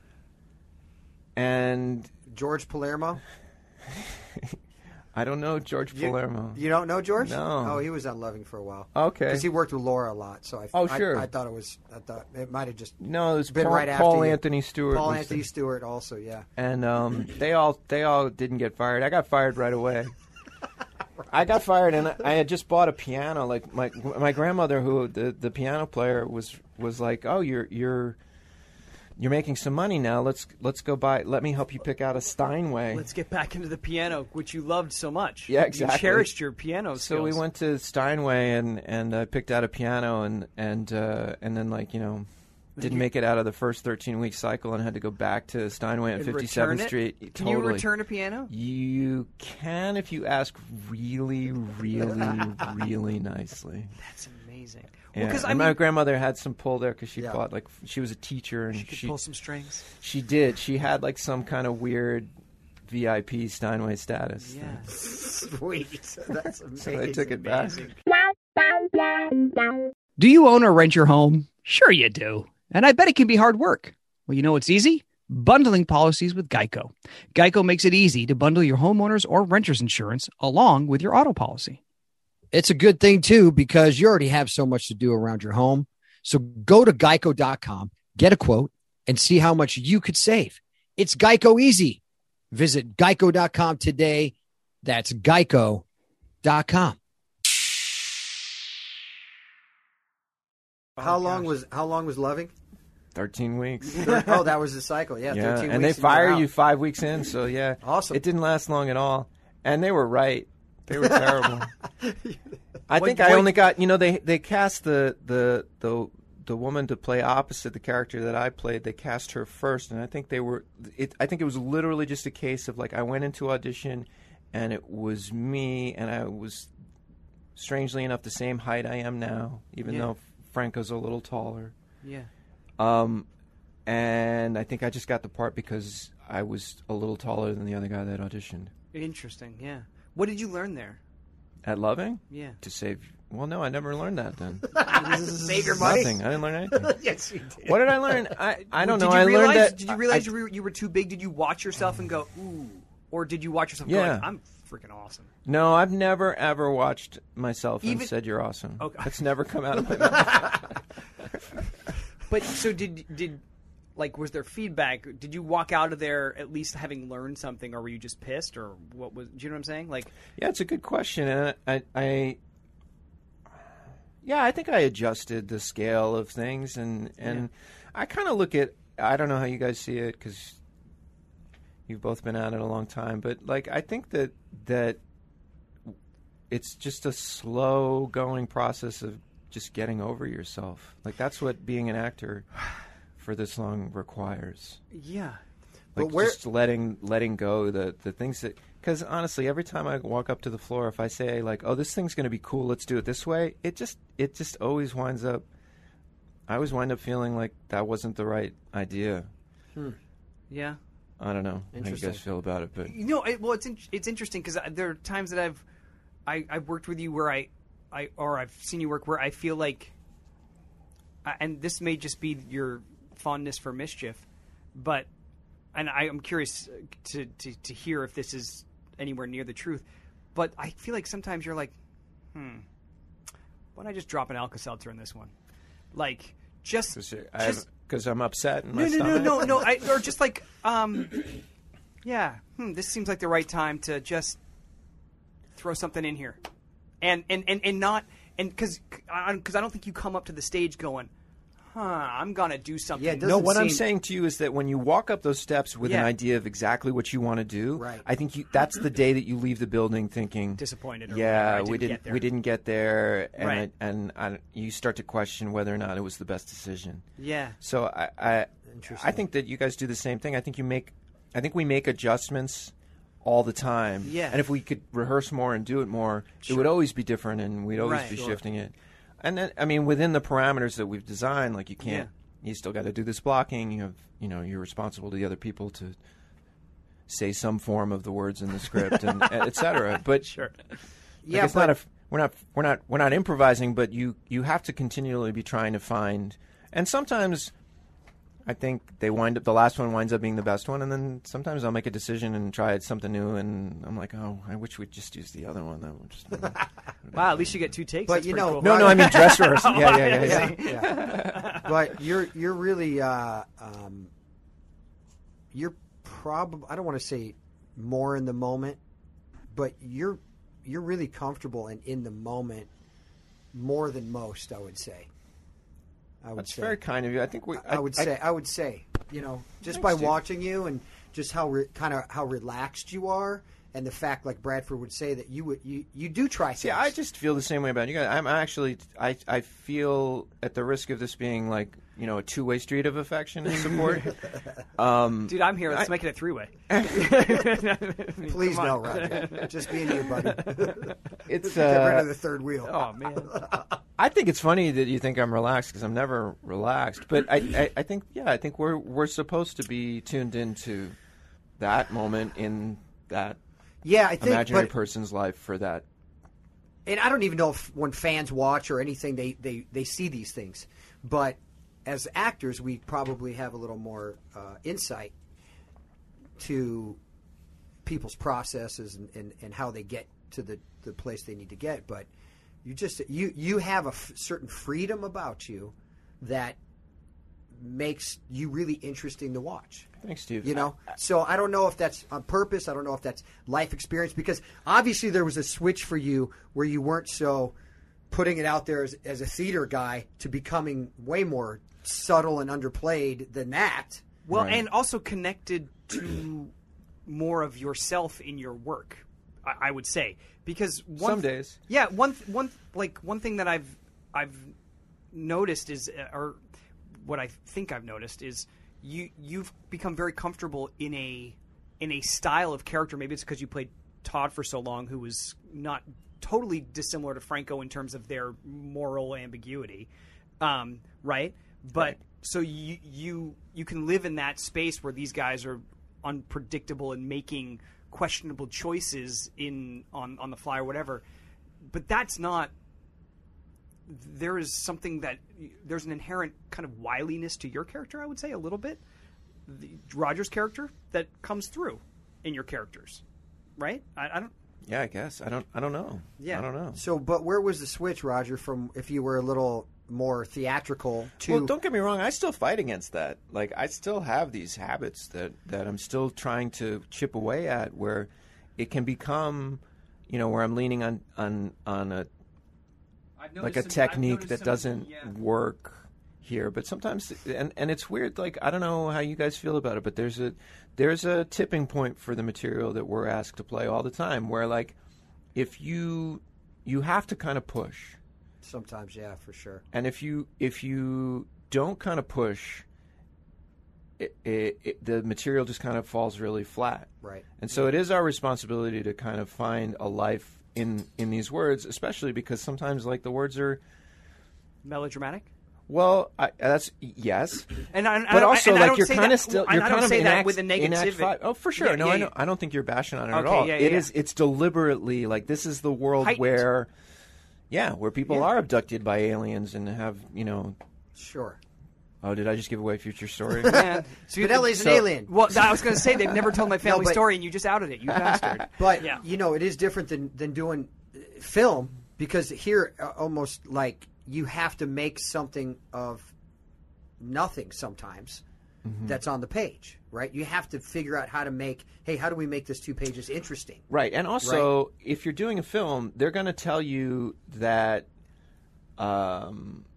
And George Palermo. I don't know George Palermo. You don't know George? No. Oh, he was on Loving for a while. Okay. Because he worked with Laura a lot, so sure. I thought it might have just No, it was been Paul, right after Paul you. Anthony Stewart. Paul was Anthony Stewart also, yeah. And they all didn't get fired. I got fired right away. I got fired, and I had just bought a piano. Like my grandmother, who the piano player was like, "Oh, you're making some money now. Let's go buy. Let me help you pick out a Steinway." Let's get back into the piano, which you loved so much. Yeah, exactly. You cherished your piano skills. So we went to Steinway and I picked out a piano and then didn't make it out of the first 13-week cycle and had to go back to Steinway on And 57th return it? Street. Can Totally. you return a piano? You can if you ask really, really, really nicely. That's amazing. Yeah. Well, And my grandmother had some pull there because she Yeah. bought she was a teacher and she could pull some strings. She did. She had some kind of weird VIP Steinway status. Yeah. Sweet. That's amazing. So they took it back. Do you own or rent your home? Sure you do. And I bet it can be hard work. Well, you know what's easy? Bundling policies with Geico. Geico makes it easy to bundle your homeowners or renters insurance along with your auto policy. It's a good thing, too, because you already have so much to do around your home. So go to geico.com, get a quote, and see how much you could save. It's Geico easy. Visit geico.com today. That's geico.com. How long was Loving? 13 weeks. Oh, that was the cycle. Yeah, Yeah, 13 and weeks. they fire you're you out. 5 weeks in, so yeah. Awesome. It didn't last long at all. And they were right. They were terrible. I think I only got, they cast the the woman to play opposite the character that I played, they cast her first, and I think I think it was literally just a case of like I went into audition, and it was me, and I was strangely enough the same height I am now, even though Franco's a little taller. Yeah. And I think I just got the part because I was a little taller than the other guy that auditioned. Interesting. Yeah. What did you learn there? At Loving? Yeah. To save. Well, no, I never learned that then. Save your money. Nothing. I didn't learn anything. Yes, you did. What did I learn? I don't know. Did you learned that. Did you realize you were too big? Did you watch yourself and go, ooh? Or did you watch yourself and go, like, I'm freaking awesome? No, I've never, ever watched myself and said you're awesome. Okay. That's never come out of my mouth. But so did like, was there feedback? Did you walk out of there at least having learned something, or were you just pissed, or what was? Do you know what I'm saying? Like, yeah, it's a good question, and I think I adjusted the scale of things, and I kind of look at. I don't know how you guys see it because you've both been at it a long time, but like I think that it's just a slow going process of just getting over yourself. Like that's what being an actor for this long requires. Yeah. Like just letting go the things that, because honestly, every time I walk up to the floor, if I say like, "Oh, this thing's going to be cool, let's do it this way," it just always winds up. I always wind up feeling like that wasn't the right idea. Yeah. I don't know how you guys feel about it, but it's interesting because there are times that I've worked with you where I've seen you work where I feel like, and this may just be your fondness for mischief, but. And I'm curious to hear if this is anywhere near the truth. But I feel like sometimes you're like, why don't I just drop an Alka-Seltzer in this one? Like, just... Because I'm upset in my stomach? No. Or just like, this seems like the right time to just throw something in here. And not... And because I don't think you come up to the stage going... I'm going to do something. Yeah, no, what I'm saying to you is that when you walk up those steps with an idea of exactly what you want to do, right. I think that's the day that you leave the building thinking... disappointed. Or we didn't get there. And, and you start to question whether or not it was the best decision. Yeah. So I think that you guys do the same thing. I think we make adjustments all the time. Yeah. And if we could rehearse more and do it more, it would always be different and we'd always be shifting it. And then, I mean, within the parameters that we've designed, like you can't, you still got to do this blocking. You have, you're responsible to the other people to say some form of the words in the script, and et cetera. But it's we're not improvising, but you have to continually be trying to find. And sometimes, I think the last one winds up being the best one, and then sometimes I'll make a decision and try something new, and I'm like, oh, I wish we'd just use the other one. That would just. Wow, at least you get 2 takes. But That's cool. No, I mean dress rehearsal. Yeah. But you're really you're probably, I don't want to say more in the moment, but you're really comfortable and in the moment more than most, I would say. That's very kind of you. I think I would say, just by watching you and just how relaxed you are, and the fact, like Bradford would say, that you do try things. Yeah, I just feel the same way about you guys. I'm actually I feel at the risk of this being like a 2-way street of affection and support. Dude, I'm here. Let's make it a 3-way. Please no, Roger. Just me and you, buddy. It's get rid of the third wheel. Oh man. I think it's funny that you think I'm relaxed because I'm never relaxed. But I think we're supposed to be tuned into that moment in that imaginary person's life for that. And I don't even know if when fans watch or anything they see these things, but as actors we probably have a little more insight to people's processes and how they get to the place they need to get. But you have a certain freedom about you that makes you really interesting to watch. Thanks, Steve. So I don't know if that's on purpose. I don't know if that's life experience, because obviously there was a switch for you where you weren't so putting it out there as a theater guy to becoming way more subtle and underplayed than that. Well, and also connected to more of yourself in your work, I would say, because some days, one thing that I've noticed is, or what I think I've noticed is, you've become very comfortable in a style of character. Maybe it's because you played Todd for so long, who was not totally dissimilar to Franco in terms of their moral ambiguity, right? But right. So you can live in that space where these guys are unpredictable and making questionable choices on the fly or whatever. But that's not. There is something there's an inherent kind of wiliness to your character, I would say, a little bit. Roger's character that comes through in your characters, right? I don't. Yeah, I guess I don't know. Yeah, I don't know. So, but where was the switch, Roger, from if you were a little more theatrical to? Well, don't get me wrong. I still fight against that. Like, I still have these habits that I'm still trying to chip away at, where it can become, where I'm leaning on a like a technique that doesn't work here. But sometimes, and it's weird. Like, I don't know how you guys feel about it, but there's a tipping point for the material that we're asked to play all the time, where like if you have to kind of push. Sometimes, yeah, for sure. And if you don't kind of push, the material just kind of falls really flat. Right. And so it is our responsibility to kind of find a life in these words, especially because sometimes like the words are melodramatic. Well, that's yes, but also like you're kind of still you're kind of say in that act, with a negative. Oh, for sure. Yeah, I don't think you're bashing on it okay, at all. Yeah, It's deliberately like this is the world heightened. where people are abducted by aliens and have Sure. Oh, did I just give away Future Story? Man, Spinelli's an alien. Well, I was going to say they've never told my family story, and you just outed it. You bastard. But it is different than doing film, because here almost like you have to make something of nothing sometimes that's on the page, right? You have to figure out how to make, how do we make this 2 pages interesting? Right. And also, if you're doing a film, they're going to tell you that that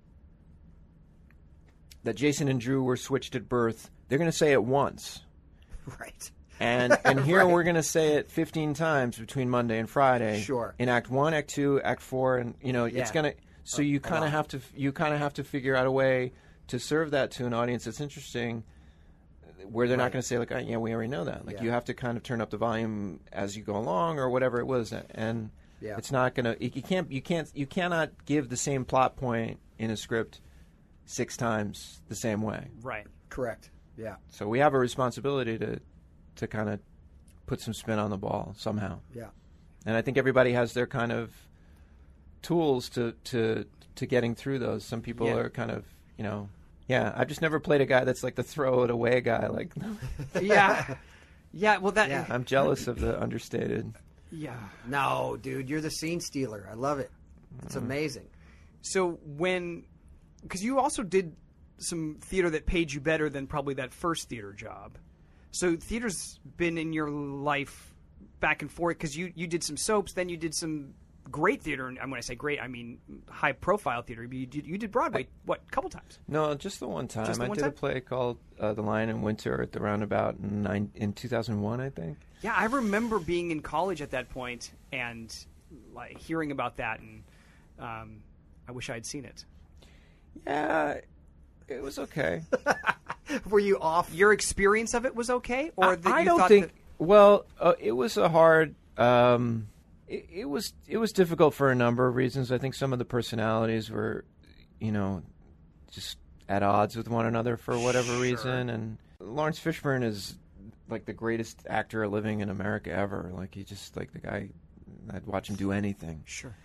Jason and Drew were switched at birth. They're going to say it once. Right. And here we're going to say it 15 times between Monday and Friday. Sure. In Act 1, Act 2, Act 4, and it's going to. So you kind of have to figure out a way to serve that to an audience that's interesting, where they're not going to say like, oh, yeah, we already know that. Like you have to kind of turn up the volume as you go along or whatever it was, and it's not going to. You cannot give the same plot point in a script 6 times the same way. Right. Correct. Yeah. So we have a responsibility to kind of put some spin on the ball somehow. Yeah. And I think everybody has their kind of tools to getting through those. Some people are kind of, I've just never played a guy that's like the throw it away guy. Like, yeah. Well, I'm jealous of the understated. Yeah. No, dude, you're the scene stealer. I love it. It's amazing. So because you also did some theater that paid you better than probably that first theater job. So theater's been in your life back and forth, because you did some soaps, then you did some great theater, and when I say great, I mean high-profile theater. You did Broadway, a couple times? No, just the one time. I did a play called The Lion in Winter at the Roundabout in 2001, I think. Yeah, I remember being in college at that point and like hearing about that, and I wish I had seen it. Yeah, it was okay. Were you off? Your experience of it was okay, or I don't think. Well, it was a hard. It was difficult for a number of reasons. I think some of the personalities were, just at odds with one another for whatever reason. And Lawrence Fishburne is like the greatest actor living in America ever. Like, he just like the guy. I'd watch him do anything. Sure.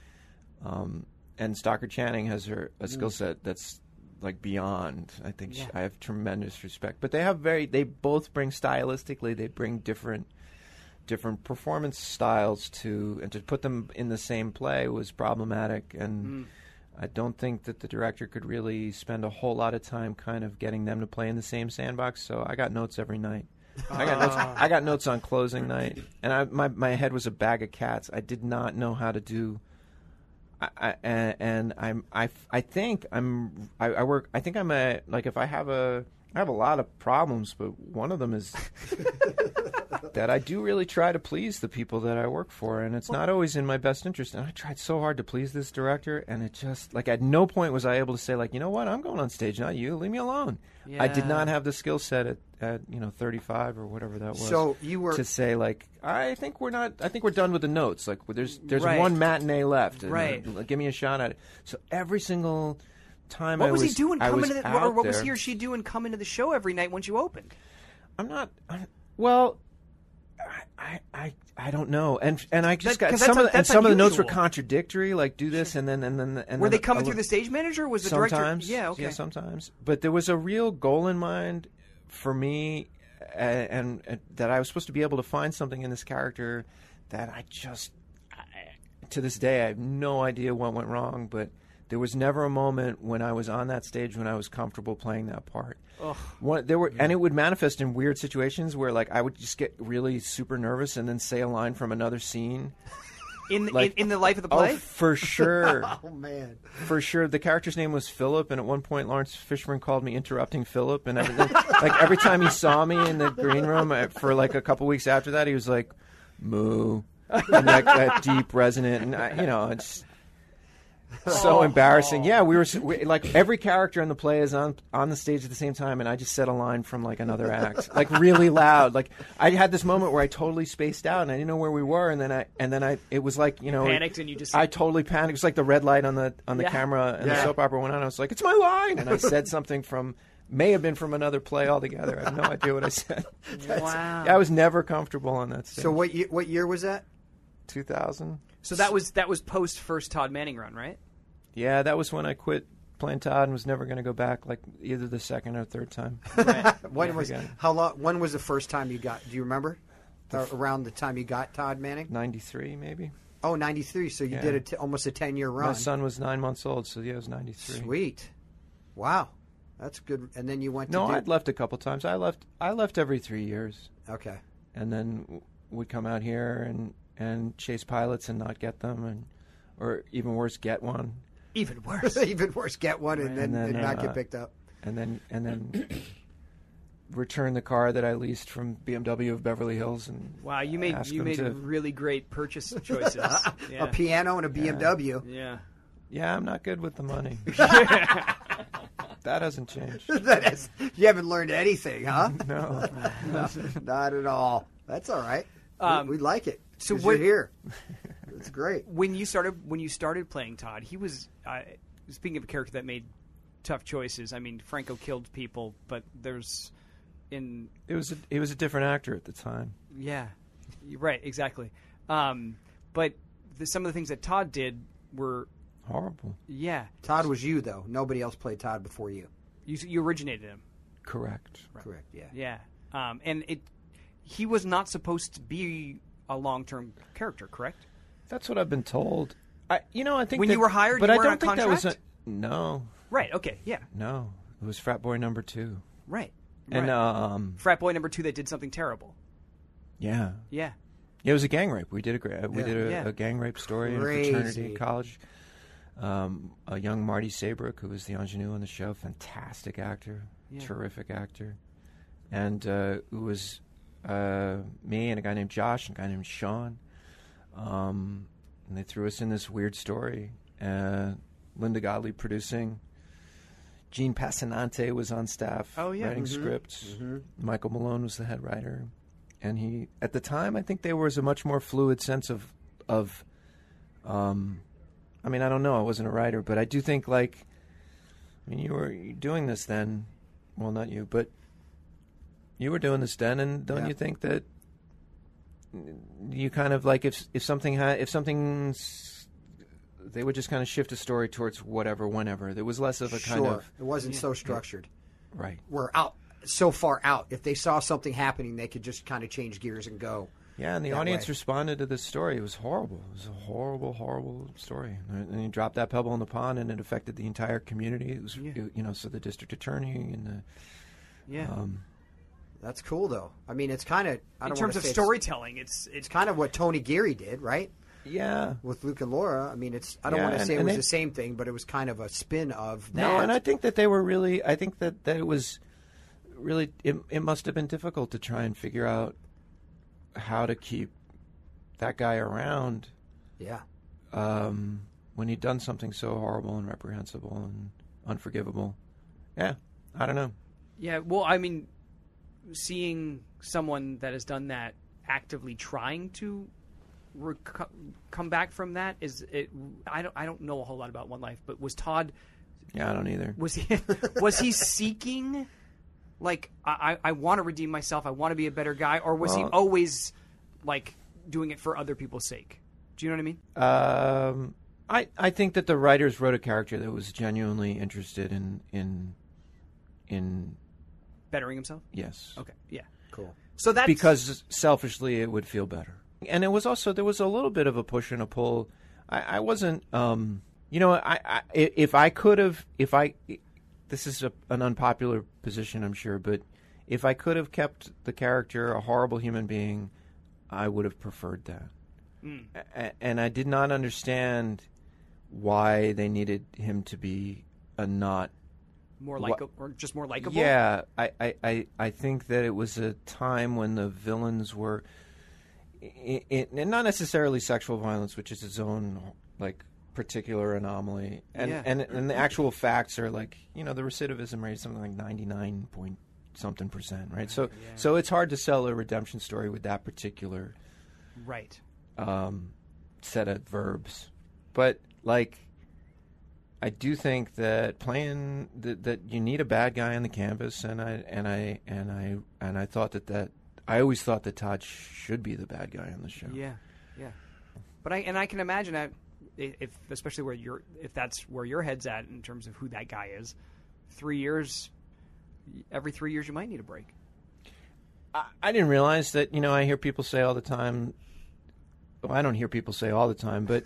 And Stockard Channing has a skill set that's like beyond. I think I have tremendous respect. But they both bring stylistically. They bring different performance styles and to put them in the same play was problematic, and I don't think that the director could really spend a whole lot of time kind of getting them to play in the same sandbox. So I got notes every night. I got notes on closing night, and my head was a bag of cats. I did not know how to do. I think I'm a, like, if I have I have a lot of problems, but one of them is that I do really try to please the people that I work for, and it's not always in my best interest. And I tried so hard to please this director, and it just, like, at no point was I able to say, like, you know what, I'm going on stage, not you, leave me alone. Yeah. I did not have the skill set at 35 or whatever that was. So you were to say, like, I think we're done with the notes. Like, there's one matinee left. Right. Give me a shot at it. So every single time what was he doing coming to the, or what was he or she doing coming to the show every night once you opened? I don't know, and I just got some of the notes were contradictory. Like, do this and then were they coming through the stage manager? Or was the director? Yeah, okay. Yeah, sometimes. But there was a real goal in mind for me, and that I was supposed to be able to find something in this character that to this day I have no idea what went wrong, but there was never a moment when I was on that stage when I was comfortable playing that part. And it would manifest in weird situations where, like, I would just get really super nervous and then say a line from another scene. In the life of the play? Oh, for sure. Oh, man. For sure. The character's name was Philip, and at one point Lawrence Fishburne called me Interrupting Philip, and like every time he saw me in the green room for like a couple weeks after that, he was like, moo, and like that deep resonant, and it's so embarrassing. Yeah, we like every character in the play is on the stage at the same time, and I just said a line from like another act, like really loud. Like I had this moment where I totally spaced out and I didn't know where we were, and then it was like panicked, and you just I totally panicked. It was like the red light on the camera, and the soap opera went on. I was like, it's my line, and I said something may have been from another play altogether. I have no idea what I said. Wow. I was never comfortable on that stage. So what year was that? 2000. So that was post first Todd Manning run, right? Yeah, that was when I quit playing Todd and was never going to go back, like either the second or third time. Right. When was the first time you got? Do you remember? Around the time you got Todd Manning? 93, maybe. Oh, 93. So you did almost a 10-year run. My son was 9 months old, so yeah, it was 93. Sweet. Wow, that's good. And then you went. I'd left a couple times. I left every 3 years. Okay. And then would come out here and chase pilots and not get them, or even worse, get one. Even worse. Even worse, get one and then not get picked up. And then return the car that I leased from BMW of Beverly Hills. And wow, you made really great purchase choices. A piano and a BMW. Yeah. Yeah, I'm not good with the money. That hasn't changed. You haven't learned anything, huh? No, not at all. That's all right. We like it. So you're here. It's great. When you started playing Todd, he was speaking of a character that made tough choices. I mean, Franco killed people, but he was a different actor at the time. Yeah, right, exactly. But some of the things that Todd did were horrible. Yeah, Todd was you though. Nobody else played Todd before you. You originated him. Correct. Right. Correct. Yeah. Yeah. And he was not supposed to be a long-term character, correct? That's what I've been told. I think when you were hired, but you I weren't don't on think contract? that was no. Right. Okay. Yeah. No, it was Frat Boy number 2. Right. And Frat Boy number 2 that did something terrible. Yeah. Yeah. It was a gang rape. We did a gang rape story in a fraternity college. A young Marty Saybrook, who was the ingenue on the show, fantastic actor, terrific actor, and it was me and a guy named Josh and a guy named Sean. And they threw us in this weird story. Linda Gottlieb producing. Gene Passanante was on staff writing scripts. Mm-hmm. Michael Malone was the head writer. And at the time, I think there was a much more fluid sense of I mean, I don't know. I wasn't a writer, but I do think, you were doing this then. Well, not you, but you were doing this then, and don't you think that you kind of if something's, they would just kind of shift a story towards whatever, whenever. There was less of a kind of. It wasn't so structured. Right. We're so far out. If they saw something happening, they could just kind of change gears and go. Yeah, and the audience responded to this story. It was horrible. It was a horrible, horrible story. And you dropped that pebble in the pond, and it affected the entire community. It was, so the district attorney and the. That's cool, though. I mean, it's kind of in terms of storytelling. It's kind of what Tony Geary did, right? Yeah, with Luke and Laura. I mean, I don't want to say it was the same thing, but it was kind of a spin of that. No, and I think that they were really. I think that it was. really, it must have been difficult to try and figure out how to keep that guy around. Yeah. When he'd done something so horrible and reprehensible and unforgivable. Yeah, I don't know. Yeah, well, I mean, seeing someone that has done that actively trying to come back from that is it. I don't know a whole lot about One Life, but was Todd? Yeah, I don't either. Was he seeking? Like, I want to redeem myself. I want to be a better guy, or was he always like doing it for other people's sake? Do you know what I mean? I think that the writers wrote a character that was genuinely interested in bettering himself. Yes. Okay. Yeah. Cool. So that's because selfishly it would feel better, and it was also there was a little bit of a push and a pull. I wasn't. If I could have, this is an unpopular position, I'm sure, but if I could have kept the character a horrible human being, I would have preferred that. And I did not understand why they needed him to be a not more likable, or just more likable. Yeah, I think that it was a time when the villains were, and not necessarily sexual violence, which is its own like particular anomaly, and the actual facts are like, you know, the recidivism rate is something like 99% right? So it's hard to sell a redemption story with that particular set of verbs, but like I do think that playing that you need a bad guy on the canvas, and I thought that I always thought that Todd should be the bad guy on the show. Yeah. But I can imagine that if especially if that's where your head's at in terms of who that guy is, 3 years, every 3 years you might need a break. I didn't realize that. You know, I hear people say all the time. Well, I don't hear people say all the time, but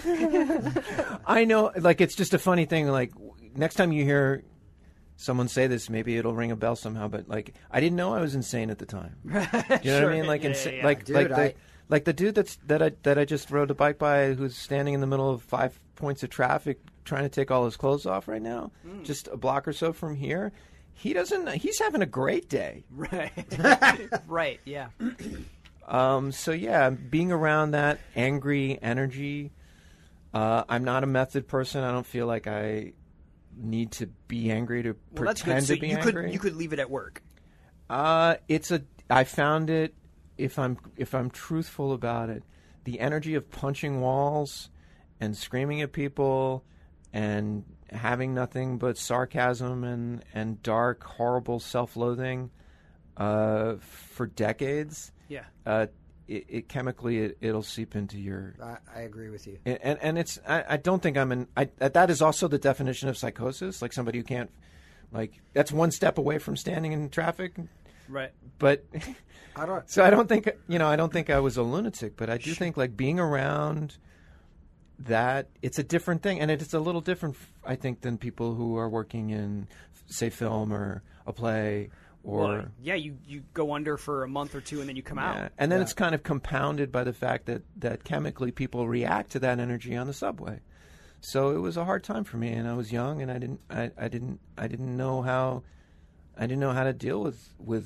I know, like, it's just a funny thing. Like, next time you hear someone say this, maybe it'll ring a bell somehow. But like, I didn't know I was insane at the time. You know what I mean? Like, like the dude that I just rode a bike by, who's standing in the middle of 5 points of traffic, trying to take all his clothes off right now, just a block or so from here. He's having a great day. Right. Right. Yeah. So yeah, being around that angry energy, I'm not a method person. I don't feel like I need to be angry to pretend to be angry. You could leave it at work. I found it, if I'm truthful about it, the energy of punching walls and screaming at people and having nothing but sarcasm and dark, horrible self-loathing for decades. Yeah. It chemically it'll seep into your. I agree with you. And it's I don't think I'm in. That is also the definition of psychosis. Like somebody who can't, like, that's one step away from standing in traffic. Right. But I don't. So I don't think I was a lunatic, but I do think like being around that, it's a different thing, and it's a little different, I think, than people who are working in, say, film or a play. Or you go under for a month or two and then you come out. And then it's kind of compounded by the fact that chemically people react to that energy on the subway. So it was a hard time for me, and I was young, and I didn't know how to deal with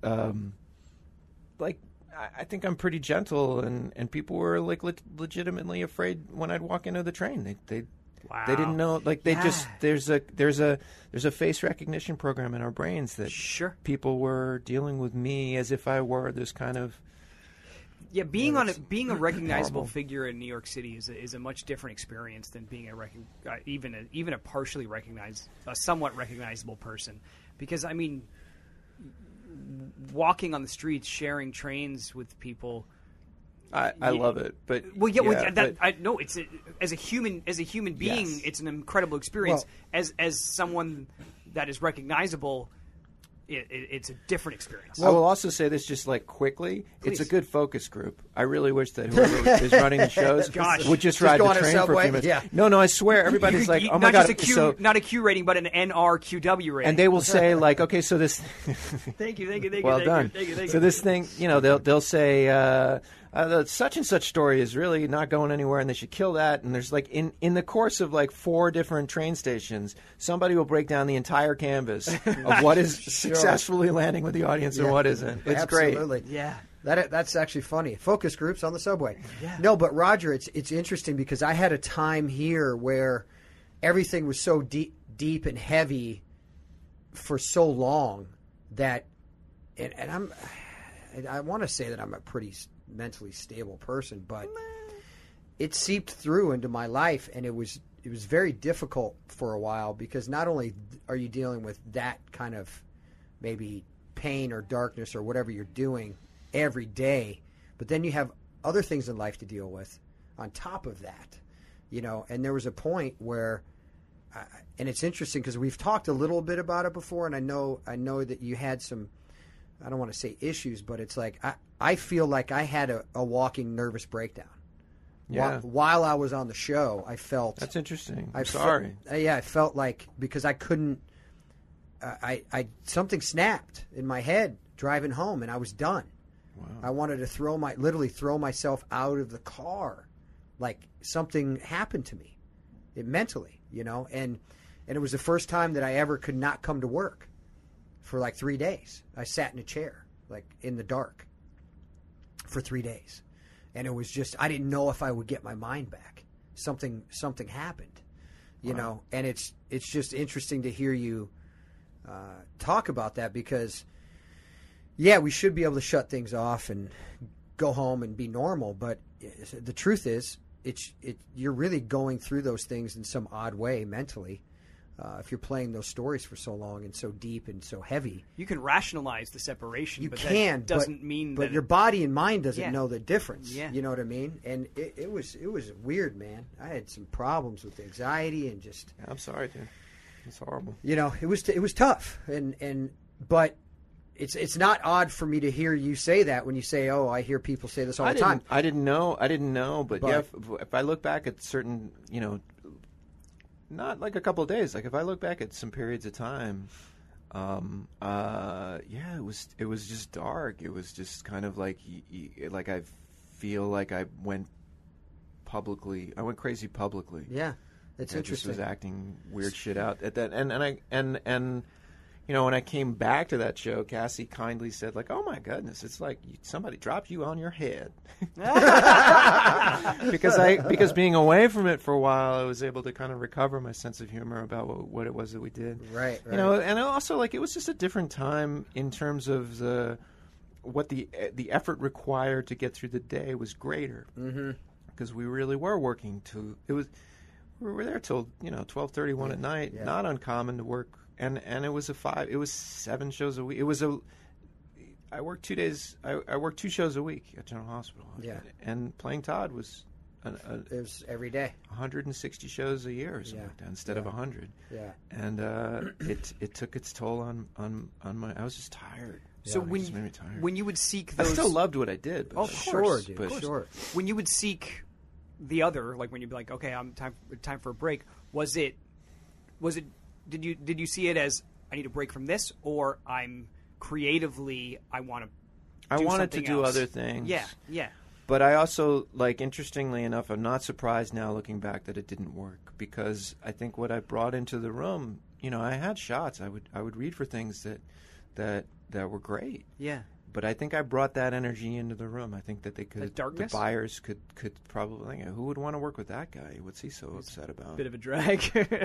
like, I think I'm pretty gentle, and people were like legitimately afraid when I'd walk into the train. Wow. They didn't know, like, they just there's a face recognition program in our brains that people were dealing with me as if I were this kind of being a recognizable figure in New York City is a much different experience than being even a partially recognized, a somewhat recognizable person, because I mean, walking on the streets, sharing trains with people. I love it, but I know it's as a human being, it's an incredible experience. Well, as someone that is recognizable, it's a different experience. Well, I will also say this just like quickly. Please. It's a good focus group. I really wish that whoever is running the shows would just ride the train for a few minutes. Yeah. No, I swear, everybody's like, oh my God. Not a Q rating, but an NRQW rating. And they will say like, okay, so this. Thank you. Well done. Thank you. So this thing, you know, they'll say, the such and such story is really not going anywhere, and they should kill that. And there's like in the course of like 4 different train stations, somebody will break down the entire canvas of what is successfully landing with the audience and what isn't. It's Absolutely. great. Yeah. That's actually funny. Focus groups on the subway. Yeah. No, but Roger, it's interesting because I had a time here where everything was so deep and heavy for so long that, and I want to say that I'm a pretty mentally stable person, but it seeped through into my life, and it was very difficult for a while because not only are you dealing with that kind of maybe pain or darkness or whatever you're doing every day, but then you have other things in life to deal with on top of that, and there was a point where and it's interesting because we've talked a little bit about it before, and I know that you had some, I don't want to say issues, but it's like I feel like I had a walking nervous breakdown. Yeah. While I was on the show, I felt That's interesting. I'm sorry. I felt like because I couldn't I something snapped in my head driving home, and I was done. Wow. I wanted to literally throw myself out of the car, like something happened to me, mentally, and it was the first time that I ever could not come to work for like 3 days. I sat in a chair, like in the dark, for 3 days, and it was just I didn't know if I would get my mind back. Something happened, Wow. and it's just interesting to hear you talk about that because. Yeah, we should be able to shut things off and go home and be normal, but the truth is, you're really going through those things in some odd way mentally. If you're playing those stories for so long and so deep and so heavy, you can rationalize the separation. You but can, that doesn't mean but that your body and mind doesn't know the difference. Yeah. You know what I mean? And it was weird, man. I had some problems with anxiety and just. I'm sorry, dude. It's horrible. It was tough, but. It's not odd for me to hear you say that when you say, "Oh, I hear people say this all the time." I didn't know, but yeah, if I look back at certain, not like a couple of days, like if I look back at some periods of time, it was just dark. It was just kind of like I feel like I went crazy publicly. Yeah, it's interesting. I just was acting weird shit out at that, and. When I came back to that show, Cassie kindly said, like, "Oh my goodness, it's like somebody dropped you on your head." because being away from it for a while, I was able to kind of recover my sense of humor about what it was that we did. Right. And also it was just a different time in terms of what the effort required to get through the day was greater. Mm-hmm. Because we really were working we were there till 12:31 at night. Yeah. Not uncommon to work. And it was 7 shows a week. I worked 2 days. I worked 2 shows a week at General Hospital. Yeah. And playing Todd was it was every day. 160 shows a year or something like that instead of 100. Yeah. And it took its toll on my. I was just tired. So it just made me tired. When you would seek those, I still loved what I did. But of course, dude. Of course. Sure. When you would seek the other, like when you'd be like, okay, I'm time for a break. Was it? Did you see it as I need a break from this, or I'm creatively I wanted to do other things. Yeah. But I also, interestingly enough, I'm not surprised now looking back that it didn't work because I think what I brought into the room, I had shots. I would read for things that were great. Yeah. But I think I brought that energy into the room. I think that the buyers could probably think, who would want to work with that guy? What's he so upset about? Bit of a drag.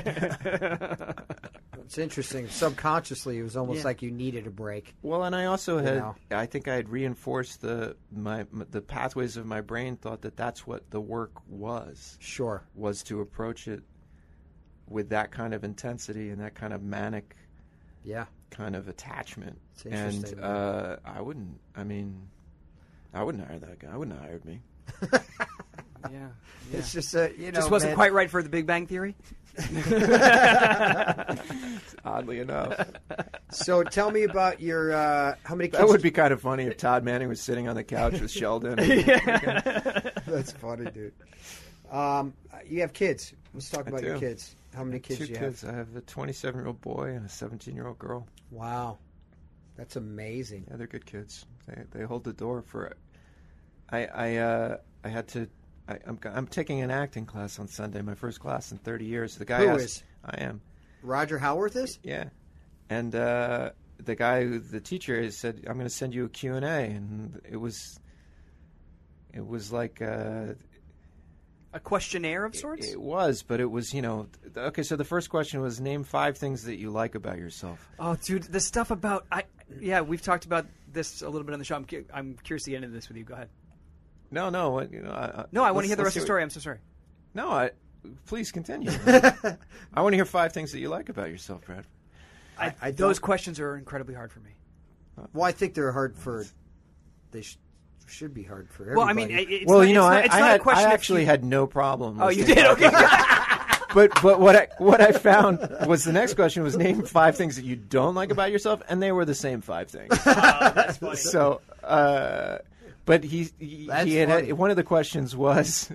It's interesting. Subconsciously, it was almost like you needed a break. Well, and I also I think I had reinforced the pathways of my brain thought that that's what the work was. Sure. Was to approach it with that kind of intensity and that kind of manic kind of attachment. It's interesting. And I wouldn't hire that guy. I wouldn't have hired me. Yeah. It's just just wasn't quite right for the Big Bang Theory. Oddly enough. So tell me about your how many kids? That would be kind of funny if Todd Manning was sitting on the couch with Sheldon. That's funny, dude. You have kids. Let's talk about your kids. How many kids do you have? 2 kids. I have a 27-year-old boy and a 17-year-old girl. Wow. That's amazing. Yeah, they're good kids. They hold the door for I had to. I'm taking an acting class on Sunday, my first class in 30 years. The guy Who asked, is? I am. Roger Howarth is? Yeah. And the guy, the teacher, said, I'm going to send you a Q&A. And it was like... a questionnaire of sorts? It was, but it was, okay, so the first question was, name 5 things that you like about yourself. Oh, dude, the stuff about... we've talked about this a little bit on the show. I'm curious to get into this with you. Go ahead. No. No, I want to hear the rest of the story. I'm so sorry. No, please continue. I want to hear 5 things that you like about yourself, Brad. Those questions are incredibly hard for me. Well, I think they're hard for... They should be hard for everybody. Well, I mean, I actually had no problem. Oh, you did? Okay. But what I found was the next question was name 5 things that you don't like about yourself, and they were the same 5 things. Oh, that's funny. So, but he had one of the questions was,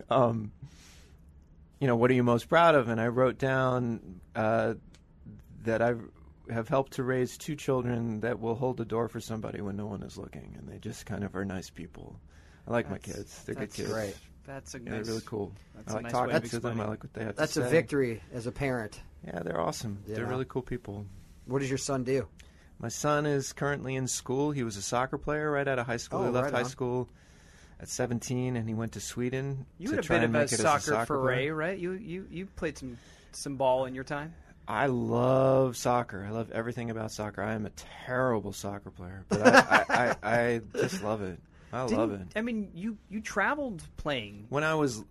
what are you most proud of? And I wrote down that I have helped to raise 2 children that will hold the door for somebody when no one is looking, and they just kind of are nice people. I like my kids; they're good kids. That's great. That's they're really cool. I like nice talking to them. I like what they have to say. That's a victory as a parent. Yeah, they're awesome. They're really cool people. What does your son do? My son is currently in school. He was a soccer player right out of high school. He left high school at 17, and he went to Sweden. You had a bit of a soccer foray, right? You played some ball in your time. I love soccer. I love everything about soccer. I am a terrible soccer player, but I just love it. I love it. I mean, you traveled playing. When I was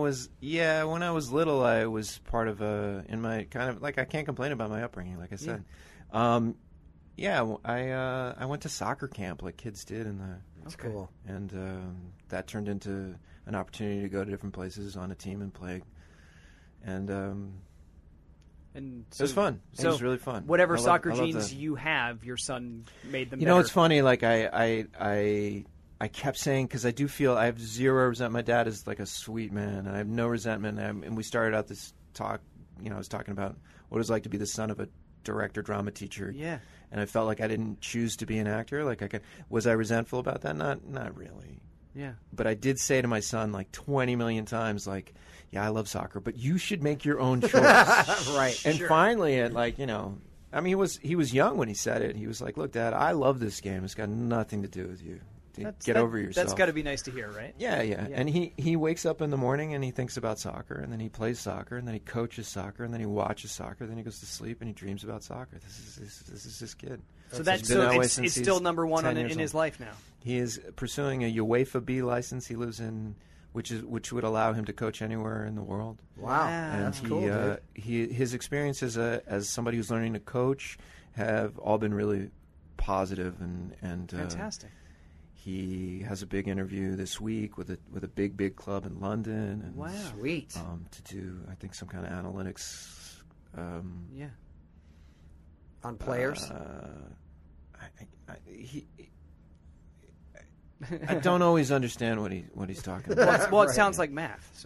little, I was part of in my kind of like I can't complain about my upbringing, like I said. Yeah. I went to soccer camp like kids did That's cool. And that turned into an opportunity to go to different places on a team and play. And it was fun. It was really fun. Whatever soccer genes you have, your son made them. It's funny. Like I kept saying, because I do feel I have zero resentment. My dad is like a sweet man, and I have no resentment. And we started out this talk. I was talking about what it was like to be the son of a director, drama teacher. Yeah. And I felt like I didn't choose to be an actor. Like was I resentful about that? Not really. Yeah. But I did say to my son like 20 million times, like, yeah, I love soccer, but you should make your own choice. Right. And finally, at I mean, he was young when he said it. He was like, look, Dad, I love this game. It's got nothing to do with you. Get over yourself. That's got to be nice to hear, right? Yeah. And he wakes up in the morning and he thinks about soccer, and then he plays soccer, and then he coaches soccer, and then he watches soccer, then he goes to sleep and he dreams about soccer. This is his kid. So it's still number one in his life now. He is pursuing a UEFA B license. He lives in which would allow him to coach anywhere in the world. Wow, and that's cool. His experiences as somebody who's learning to coach have all been really positive and fantastic. He has a big interview this week with a big club in London. And, wow, sweet! To do, I think, some kind of analytics. On players. I don't always understand what he's talking about. Well, it sounds like math. So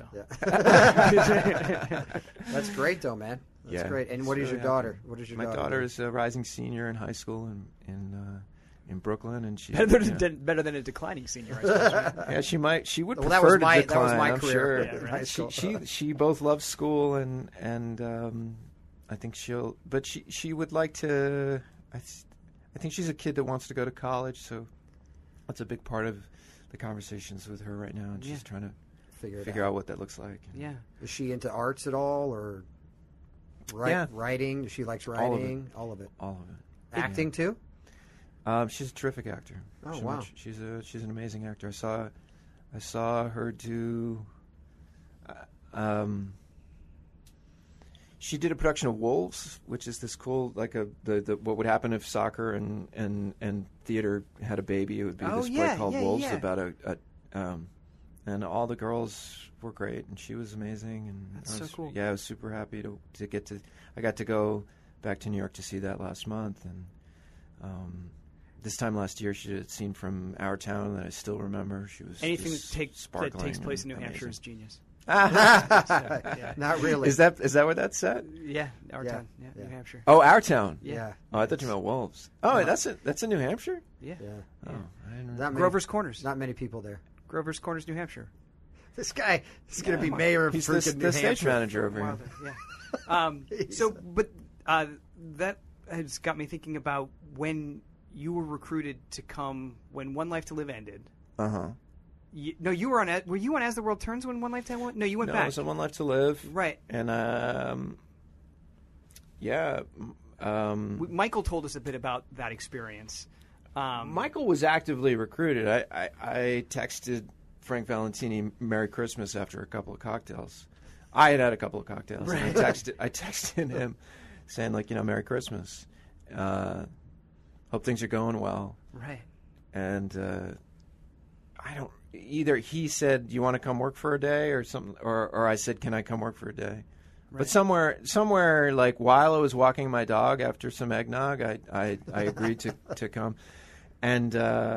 that's great, though, man. That's great. And what is your daughter? What is your daughter? My daughter is a rising senior in high school in Brooklyn, and she better than a declining senior. I suppose, right? Yeah, she would prefer to decline. That was my I'm career. Sure. Yeah, right. She both loves school and I think she would like to. I think she's a kid that wants to go to college, so that's a big part of the conversations with her right now, and she's trying to figure out what that looks like. Yeah, is she into arts at all, or writing? She likes writing. All of it. Acting too. She's a terrific actor. Oh, wow. She's an amazing actor. I saw her do. She did a production of Wolves, which is this cool, like the what would happen if soccer and theater had a baby. It would be this play called Wolves about and all the girls were great, and she was amazing. And that's so cool. Yeah, I was super happy to get to. I got to go back to New York to see that last month, and this time last year she did a scene from Our Town that I still remember. She was anything that takes place in New Hampshire is genius. Not really. Is that where that's set? Yeah, Our Town. Yeah, New Hampshire. Oh, Our Town. Yeah. Oh, I thought you meant Wolves. Oh, that's in New Hampshire. Yeah. Oh, I didn't Grover's Corners. Not many people there. Grover's Corners, New Hampshire. This guy is going to be mayor of He's freaking the stage manager over here. Yeah. That has got me thinking about when you were recruited to come when One Life to Live ended. Uh-huh. You were on. Were you on As the World Turns when One Life to Live? No, you went back. I was on One Life to Live. Right. And Michael told us a bit about that experience. Michael was actively recruited. I texted Frank Valentini Merry Christmas after a couple of cocktails. I had a couple of cocktails. Right. And I texted him saying, like, Merry Christmas. Hope things are going well. Right. And either he said, "Do you want to come work for a day?" or something, or I said, "Can I come work for a day?" Right. But somewhere, like while I was walking my dog after some eggnog, I agreed to come, and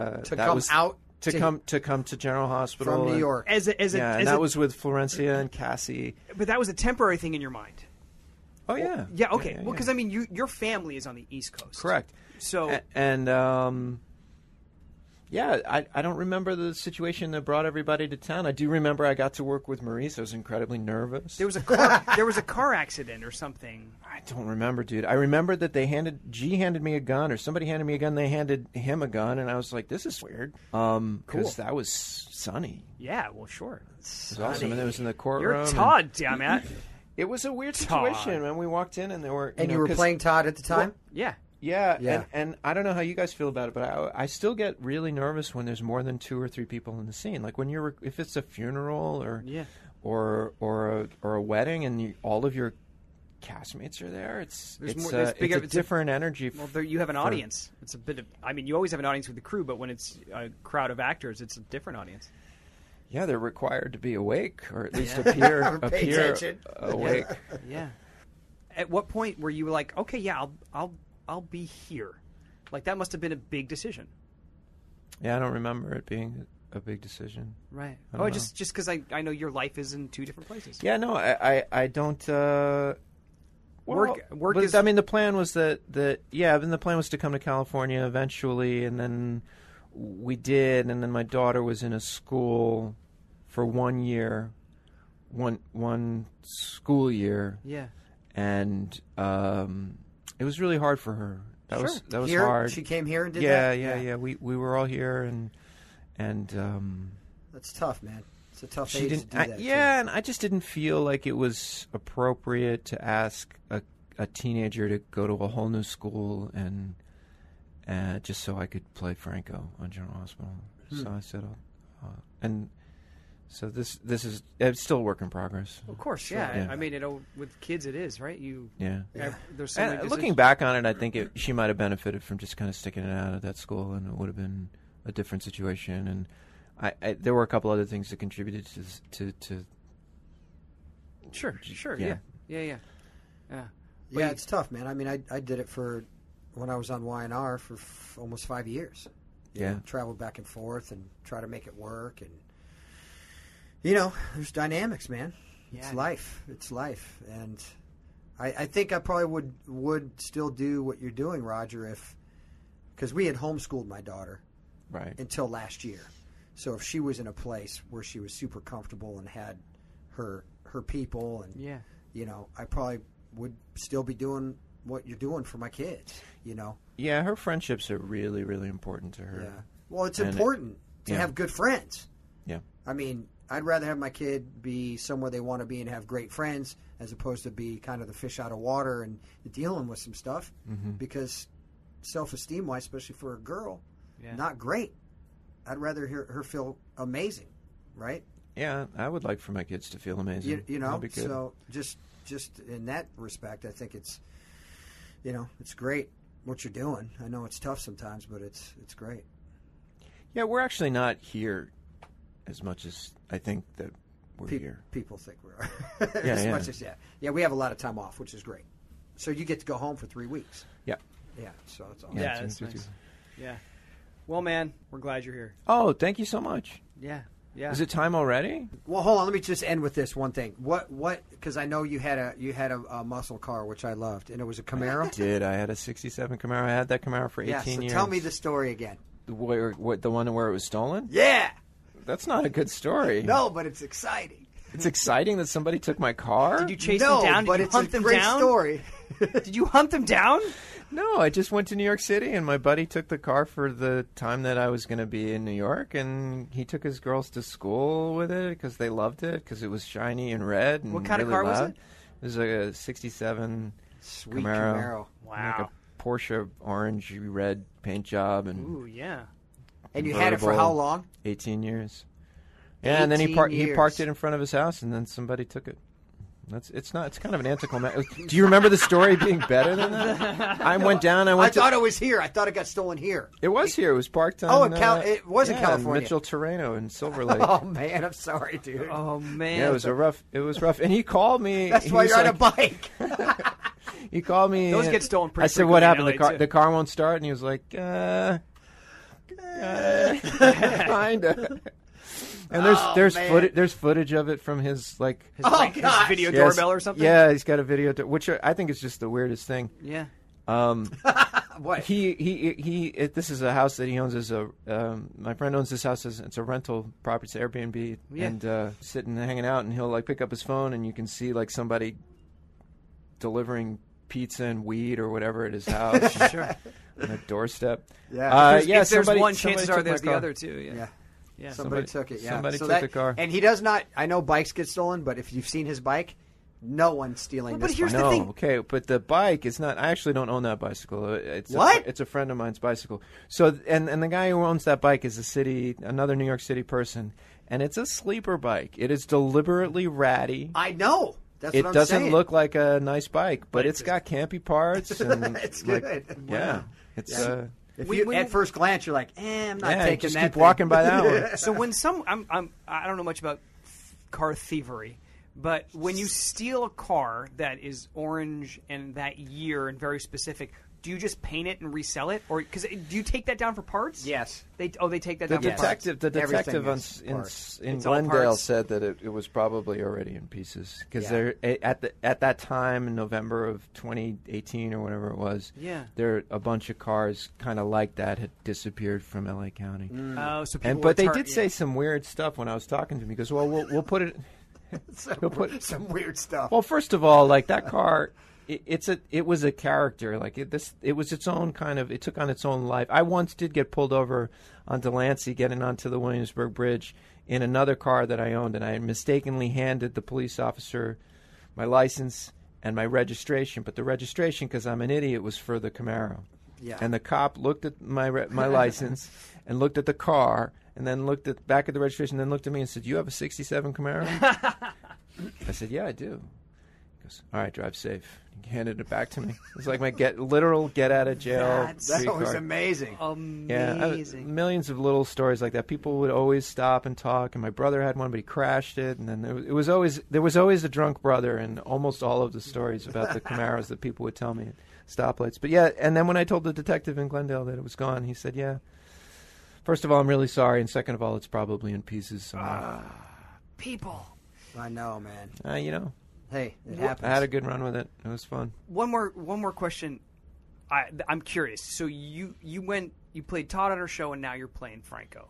to come to General Hospital from New York that was with Florencia and Cassie. But that was a temporary thing in your mind. Oh yeah, yeah. Okay, well, because I mean, your family is on the East Coast, correct? So I don't remember the situation that brought everybody to town. I do remember I got to work with Maurice. I was incredibly nervous. There was a car accident or something. I don't remember, dude. I remember that G handed me a gun, or somebody handed me a gun. They handed him a gun, and I was like, "This is weird." Because that was sunny. Yeah, well, sure. It was awesome, and it was in the courtroom. You're Todd, damn it. It was a weird situation when we walked in, and there were. You were playing Todd at the time. Well, Yeah. And I don't know how you guys feel about it, but I still get really nervous when there's more than 2 or 3 people in the scene. Like when if it's a funeral or a wedding and all of your castmates are there, it's a different energy. Well, you have an audience. It's a bit of. I mean, you always have an audience with the crew, but when it's a crowd of actors, it's a different audience. Yeah, they're required to be awake, or at least appear awake. Yeah. At what point were you like, okay, yeah, I'll be here? Like, that must have been a big decision. Yeah, I don't remember it being a big decision. Right. Just because I know your life is in 2 different places. Yeah, no, I don't. Work is. I mean, the plan was then the plan was to come to California eventually, and then we did, and then my daughter was in a school for 1 year, one school year. Yeah. And it was really hard for her. That was here? hard. She came here and did that? Yeah. We were all here, and that's tough, man. It's a tough age to do that. And I just didn't feel like it was appropriate to ask a teenager to go to a whole new school and just so I could play Franco on General Hospital. So I said, and so this is it's still a work in progress. Of course, yeah. I mean, with kids, it is, right? There's so many looking back on it, I think she might have benefited from just kind of sticking it out of that school, and it would have been a different situation. And there were a couple other things that contributed to Sure. Yeah. Yeah, it's tough, man. I mean, I did it for when I was on Y&R for almost 5 years. You know, traveled back and forth and try to make it work, and there's dynamics, man. It's life. It's life, and I think I probably would still do what you're doing, Roger, because we had homeschooled my daughter until last year. So if she was in a place where she was super comfortable and had her people, and I probably would still be doing what you're doing for my kids. Yeah, her friendships are really, really important to her. Yeah. Well, it's important to have good friends. Yeah. I mean, I'd rather have my kid be somewhere they want to be and have great friends as opposed to be kind of the fish out of water and dealing with some stuff. Mm-hmm. Because self-esteem-wise, especially for a girl, not great. I'd rather hear her feel amazing, right? Yeah, I would like for my kids to feel amazing. That'd be good. So just in that respect, I think it's great what you're doing. I know it's tough sometimes, but it's great. Yeah, we're actually not here as much as I think that we're here. People think we are. Much as we have a lot of time off, which is great. So you get to go home for 3 weeks. Yeah. Yeah, so it's awesome. Yeah, that's nice. Yeah. Well, man, we're glad you're here. Oh, thank you so much. Yeah. Yeah. Is it time already? Well, hold on. Let me just end with this one thing. What? Because I know you had a muscle car, which I loved, and it was a Camaro. I did. I had a '67 Camaro. I had that Camaro for 18 years. Tell me the story again. The one where it was stolen? Yeah. That's not a good story. No, but it's exciting. It's exciting that somebody took my car? Did you chase them down? Did you hunt them down? Story. Did you hunt them down? No, I just went to New York City, and my buddy took the car for the time that I was going to be in New York, and he took his girls to school with it because they loved it because it was shiny and red. And what kind really of car loud. was it? It was like a 67 Sweet Camaro. Wow. Like a Porsche orange red paint job. And ooh, yeah. And you had it for how long? 18 years. Yeah, and then he parked it in front of his house, and then somebody took it. It's kind of an anticlimactic. Do you remember the story being better than that? I thought it was here. I thought it got stolen here. It was here. It was parked on. It was in California. Mitchell Terreno in Silver Lake. Oh man, I'm sorry, dude. Oh man. Yeah, it was rough. And he called me. That's why you're on a bike. He called me. Those get stolen pretty I said, "What happened? The car won't start." And he was like, kinda. And there's footage of it from his video doorbell or something. Yeah, he's got a video, which I think is just the weirdest thing. Yeah. What? This is a house that he owns as my friend owns this house it's a rental property, it's Airbnb, and sitting and hanging out, and he'll pick up his phone and you can see somebody delivering pizza and weed or whatever at his house. Sure. On a doorstep. Yeah. If there's one, chances are there's the other two. Yeah. Somebody took it. Yeah. Somebody took the car. And he does not. I know bikes get stolen, but if you've seen his bike, no one's stealing this. But here's bike. the thing. Okay, but the bike is not. I actually don't own that bicycle. It's what? It's a friend of mine's bicycle. So and the guy who owns that bike is another New York City person, and it's a sleeper bike. It is deliberately ratty. I know. That's it what I'm doesn't saying. look like a nice bike, but it's got campy parts. And it's good. Yeah, it's. At first glance, you're like, I'm not taking just that. Keep walking by that one. So when I don't know much about car thievery, but when you steal a car that is orange and that year and very specific, do you just paint it and resell it, or do you take that down for parts? Yes. They take that down for parts. The detective in Glendale said that it was probably already in pieces because at that time in November of 2018 or whatever it was, a bunch of cars kind of like that had disappeared from LA County. Oh, so people but they did say some weird stuff when I was talking to him. He goes, "Well, we'll put it." Some weird stuff. Well, first of all, that car. It was a character. It was its own kind of. It took on its own life. I once did get pulled over on Delancey getting onto the Williamsburg Bridge in another car that I owned, and I mistakenly handed the police officer my license and my registration. But the registration, because I'm an idiot, was for the Camaro. Yeah. And the cop looked at my license and looked at the car and then looked at back at the registration, and then looked at me and said, "You have a '67 Camaro?" I said, "Yeah, I do." He goes, "All right, drive safe." He handed it back to me. It was like my get out of jail. That was amazing. Amazing. Millions of little stories like that. People would always stop and talk. And my brother had one, but he crashed it. And then there was always a drunk brother in almost all of the stories about the Camaros that people would tell me at stoplights. But yeah, and then when I told the detective in Glendale that it was gone, he said, "Yeah. First of all, I'm really sorry, and second of all, it's probably in pieces somewhere." People. I know, man. Hey, it happens. I had a good run with it. It was fun. One more question. I'm curious. So you played Todd on our show, and now you're playing Franco.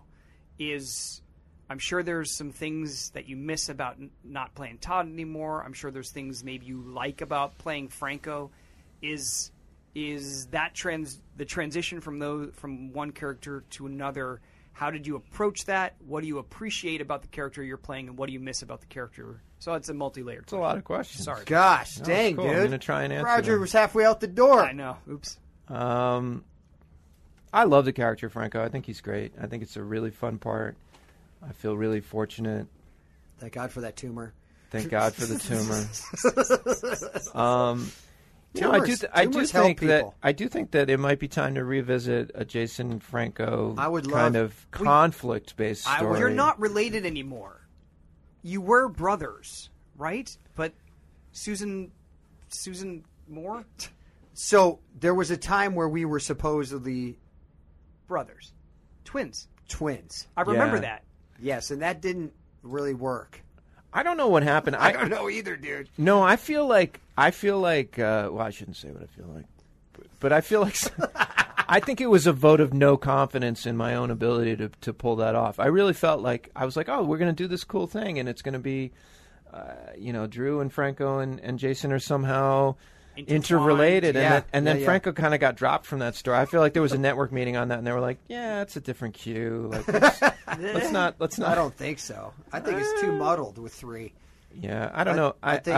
I'm sure there's some things that you miss about not playing Todd anymore. I'm sure there's things maybe you like about playing Franco. Is that the transition from one character to another? How did you approach that? What do you appreciate about the character you're playing, and what do you miss about the character? So it's a multi-layered question. It's a lot of questions. Sorry. Gosh, dang, cool. dude. I'm going to try and answer Roger them. was halfway out the door. I know. Oops. I love the character Franco. I think he's great. I think it's a really fun part. I feel really fortunate. Thank God for that tumor. Thank God for the tumor. I do think that it might be time to revisit a Jason Franco conflict-based story. You're not related anymore. You were brothers, right? But Susan Moore? So there was a time where we were supposedly brothers. Twins. I remember that. Yes, and that didn't really work. I don't know what happened. I don't know either, dude. No, I feel like. Well, I shouldn't say what I feel like, but I feel like. I think it was a vote of no confidence in my own ability to pull that off. I really felt like I was like, oh, we're going to do this cool thing, and it's going to be, Drew and Franco and Jason are somehow interrelated, and then Franco kind of got dropped from that story. I feel like there was a network meeting on that, and they were like, "Yeah, it's a different cue. Like, let's not." I don't think so. I think it's too muddled with 3. Yeah, I don't know. I think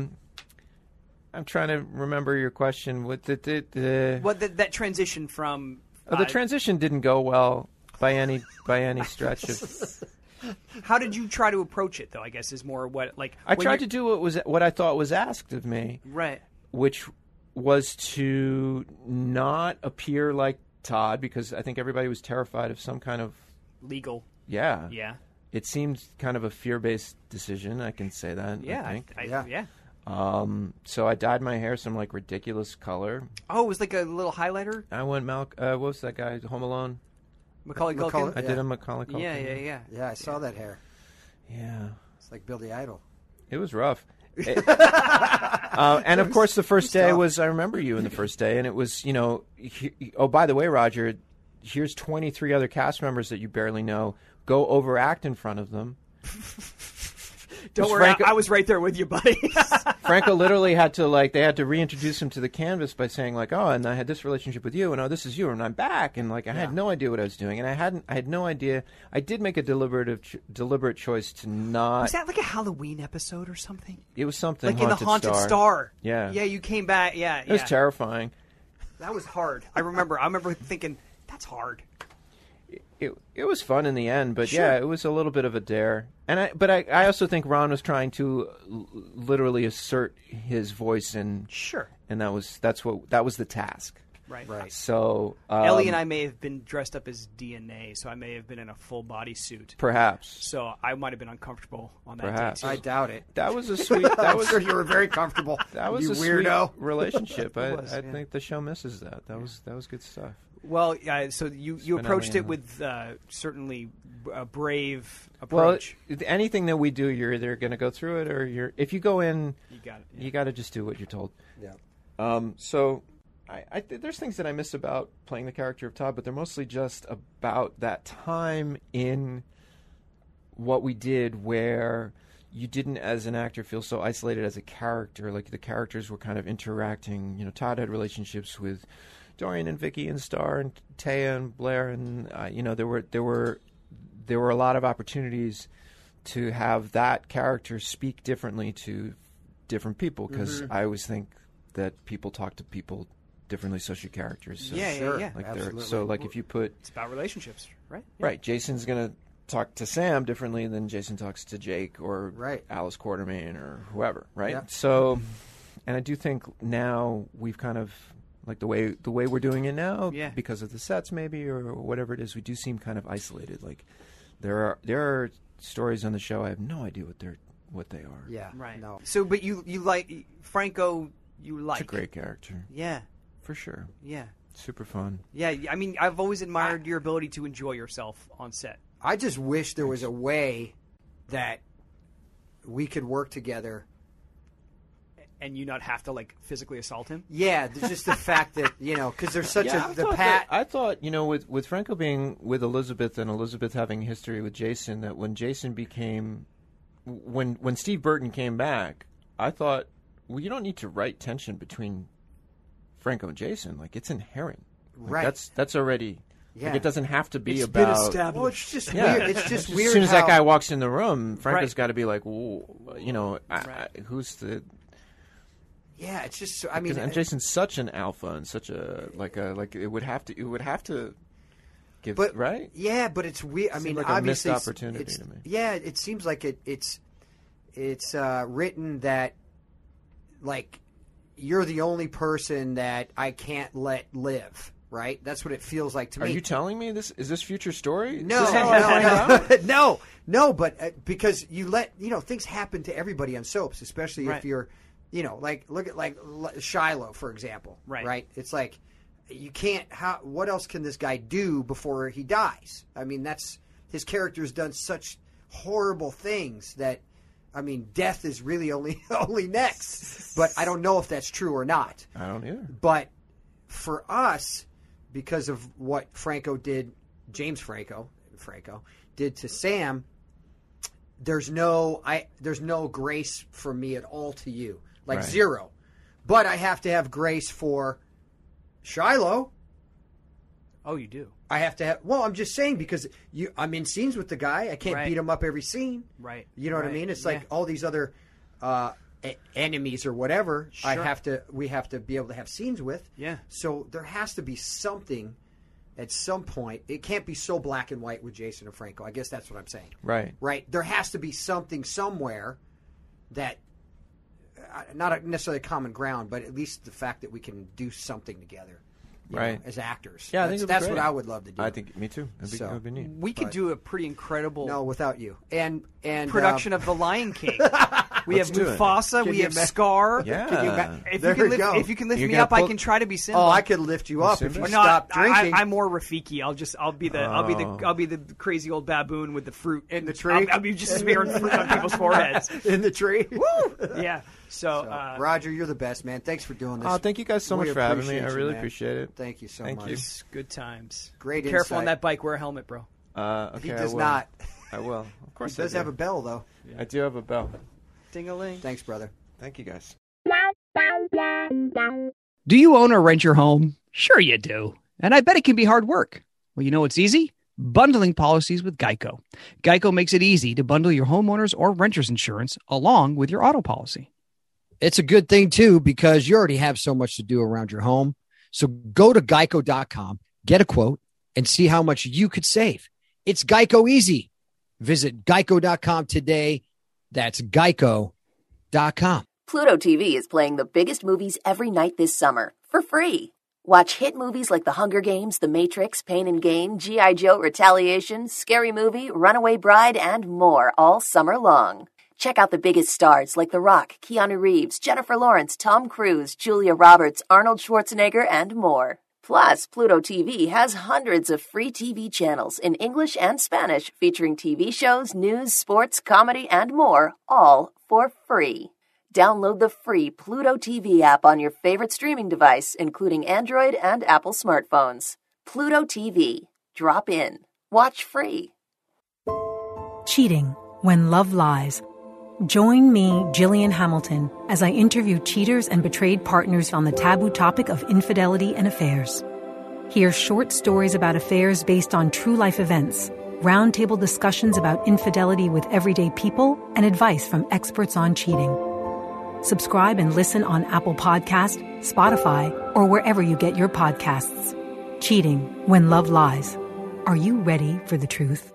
I'm trying to remember your question. What that transition from? The transition didn't go well by any stretch of. How did you try to approach it, though? I guess is more what like. I tried to do what I thought was asked of me. Right. Which was to not appear like Todd, because I think everybody was terrified of some kind of legal. Yeah. Yeah. It seemed kind of a fear-based decision. I can say that. Yeah. I think. Yeah. So I dyed my hair some like ridiculous color. Oh, it was like a little highlighter. I went what was that guy? Home Alone. Macaulay Culkin. I did a Macaulay Culkin. Yeah. Yeah, I saw that hair. Yeah. It's like Billy Idol. It was rough. And of course, the first day was, I remember you in the first day, and it was, oh, by the way, Roger, here's 23 other cast members that you barely know. Go overact in front of them. Don't worry, I was right there with you, buddy. Franco literally had to they had to reintroduce him to the canvas by saying oh, and I had this relationship with you, and oh, this is you, and I'm back, and I had no idea what I was doing, and I had no idea. I did make a deliberate choice to not. Was that like a Halloween episode or something? It was something like in the Haunted Star. Yeah, yeah, you came back. Yeah, it was terrifying. That was hard. I remember thinking that's hard. It was fun in the end, but sure. Yeah, it was a little bit of a dare. And I also think Ron was trying to literally assert his voice, and sure, and that was the task. Right. So Ellie and I may have been dressed up as DNA, so I may have been in a full body suit. Perhaps. So I might have been uncomfortable on that Perhaps. day too. I doubt it. That was a sweet. I'm sure you were very comfortable. That was a weirdo sweet relationship. I think the show misses that. That was good stuff. Well, so you approached it with certainly a brave approach. Well, anything that we do, you're either going to go through it, or if you go in, you got to just do what you're told. Yeah. So, there's things that I miss about playing the character of Todd, but they're mostly just about that time in what we did where you didn't, as an actor, feel so isolated as a character. Like the characters were kind of interacting. Todd had relationships with Dorian and Vicky and Star and Taya and Blair, and there were a lot of opportunities to have that character speak differently to different people, because I always think that people talk to people differently, so should characters. So, yeah. So if you put, it's about relationships, right? Yeah. Right. Jason's gonna talk to Sam differently than Jason talks to Jake or Alice Quartermain or whoever, right? Yeah. So, and I do think now we've kind of, like the way we're doing it now, because of the sets maybe or whatever it is, we do seem kind of isolated. Like there are stories on the show I have no idea what they are. Yeah, right. No. So, but you like Franco? You like? It's a great character. Yeah, for sure. Yeah, super fun. Yeah, I mean, I've always admired your ability to enjoy yourself on set. I just wish there was a way that we could work together. And you not have to physically assault him? Yeah, just the fact that because there's such I thought with Franco being with Elizabeth and Elizabeth having history with Jason, that when Jason became when Steve Burton came back, I thought, well, you don't need to write tension between Franco and Jason. It's inherent. Right. That's already. Yeah. It doesn't have to be it's about. Been established. Well, it's just weird. It's just weird. As soon as that guy walks in the room, Franco's got to be like, who's the. Yeah, it's just. I mean, and Jason's such an alpha and such a it would have to give, but, right? Yeah, but it's weird. I mean, like obviously, a missed opportunity to me. Yeah, it seems like it's written that you're the only person that I can't let live. Right, that's what it feels like to me. Are you telling me this? Is this future story? No, but because you let things happen to everybody on soaps, especially if you're. Look at Shiloh, for example. Right. It's like you can't. What else can this guy do before he dies? I mean, his character's done such horrible things that, I mean, death is really only next. But I don't know if that's true or not. I don't either. But for us, because of what James Franco did to Sam, there's no grace for me at all to you, like zero. But I have to have grace for Shiloh. Oh, you do. I have to have. Well, I'm just saying because I'm in scenes with the guy. I can't beat him up every scene. Right. You know what I mean? It's like all these other enemies or whatever. Sure. We have to be able to have scenes with. Yeah. So there has to be something at some point. It can't be so black and white with Jason and Franco. I guess that's what I'm saying. Right. Right. There has to be something somewhere that, not necessarily common ground, but at least the fact that we can do something together. You know, as actors. Yeah, I think that's what I would love to do. I think me too. That would be neat. We could do a pretty incredible. No, without you. And production of The Lion King. We have Mufasa. We have Scar. Yeah. If you can lift me up, I can try to be Simba. Oh, I could lift you up if you stop drinking. I'm more Rafiki. I'll be the crazy old baboon with the fruit in the tree. I'll be just smearing fruit on people's foreheads in the tree. Woo! Yeah. So Roger, you're the best, man. Thanks for doing this. Oh, thank you guys so much for having me. I really appreciate it. Thank you so much. You. Good times. Great. Be careful on that bike. Wear a helmet, bro. Okay, he does not. I will. Of course, he does have a bell though. Yeah. I do have a bell. Ding-a-ling. Thanks, brother. Thank you, guys. Do you own or rent your home? Sure you do. And I bet it can be hard work. Well, you know what's easy? Bundling policies with Geico. Geico makes it easy to bundle your homeowners or renters insurance along with your auto policy. It's a good thing, too, because you already have so much to do around your home. So go to geico.com, get a quote, and see how much you could save. It's Geico easy. Visit geico.com today. That's geico.com. Pluto TV is playing the biggest movies every night this summer for free. Watch hit movies like The Hunger Games, The Matrix, Pain and Gain, G.I. Joe, Retaliation, Scary Movie, Runaway Bride, and more all summer long. Check out the biggest stars like The Rock, Keanu Reeves, Jennifer Lawrence, Tom Cruise, Julia Roberts, Arnold Schwarzenegger, and more. Plus, Pluto TV has hundreds of free TV channels in English and Spanish featuring TV shows, news, sports, comedy, and more, all for free. Download the free Pluto TV app on your favorite streaming device, including Android and Apple smartphones. Pluto TV. Drop in. Watch free. Cheating, when love lies. Join me, Gillian Hamilton, as I interview cheaters and betrayed partners on the taboo topic of infidelity and affairs. Hear short stories about affairs based on true-life events, roundtable discussions about infidelity with everyday people, and advice from experts on cheating. Subscribe and listen on Apple Podcast, Spotify, or wherever you get your podcasts. Cheating, when love lies. Are you ready for the truth?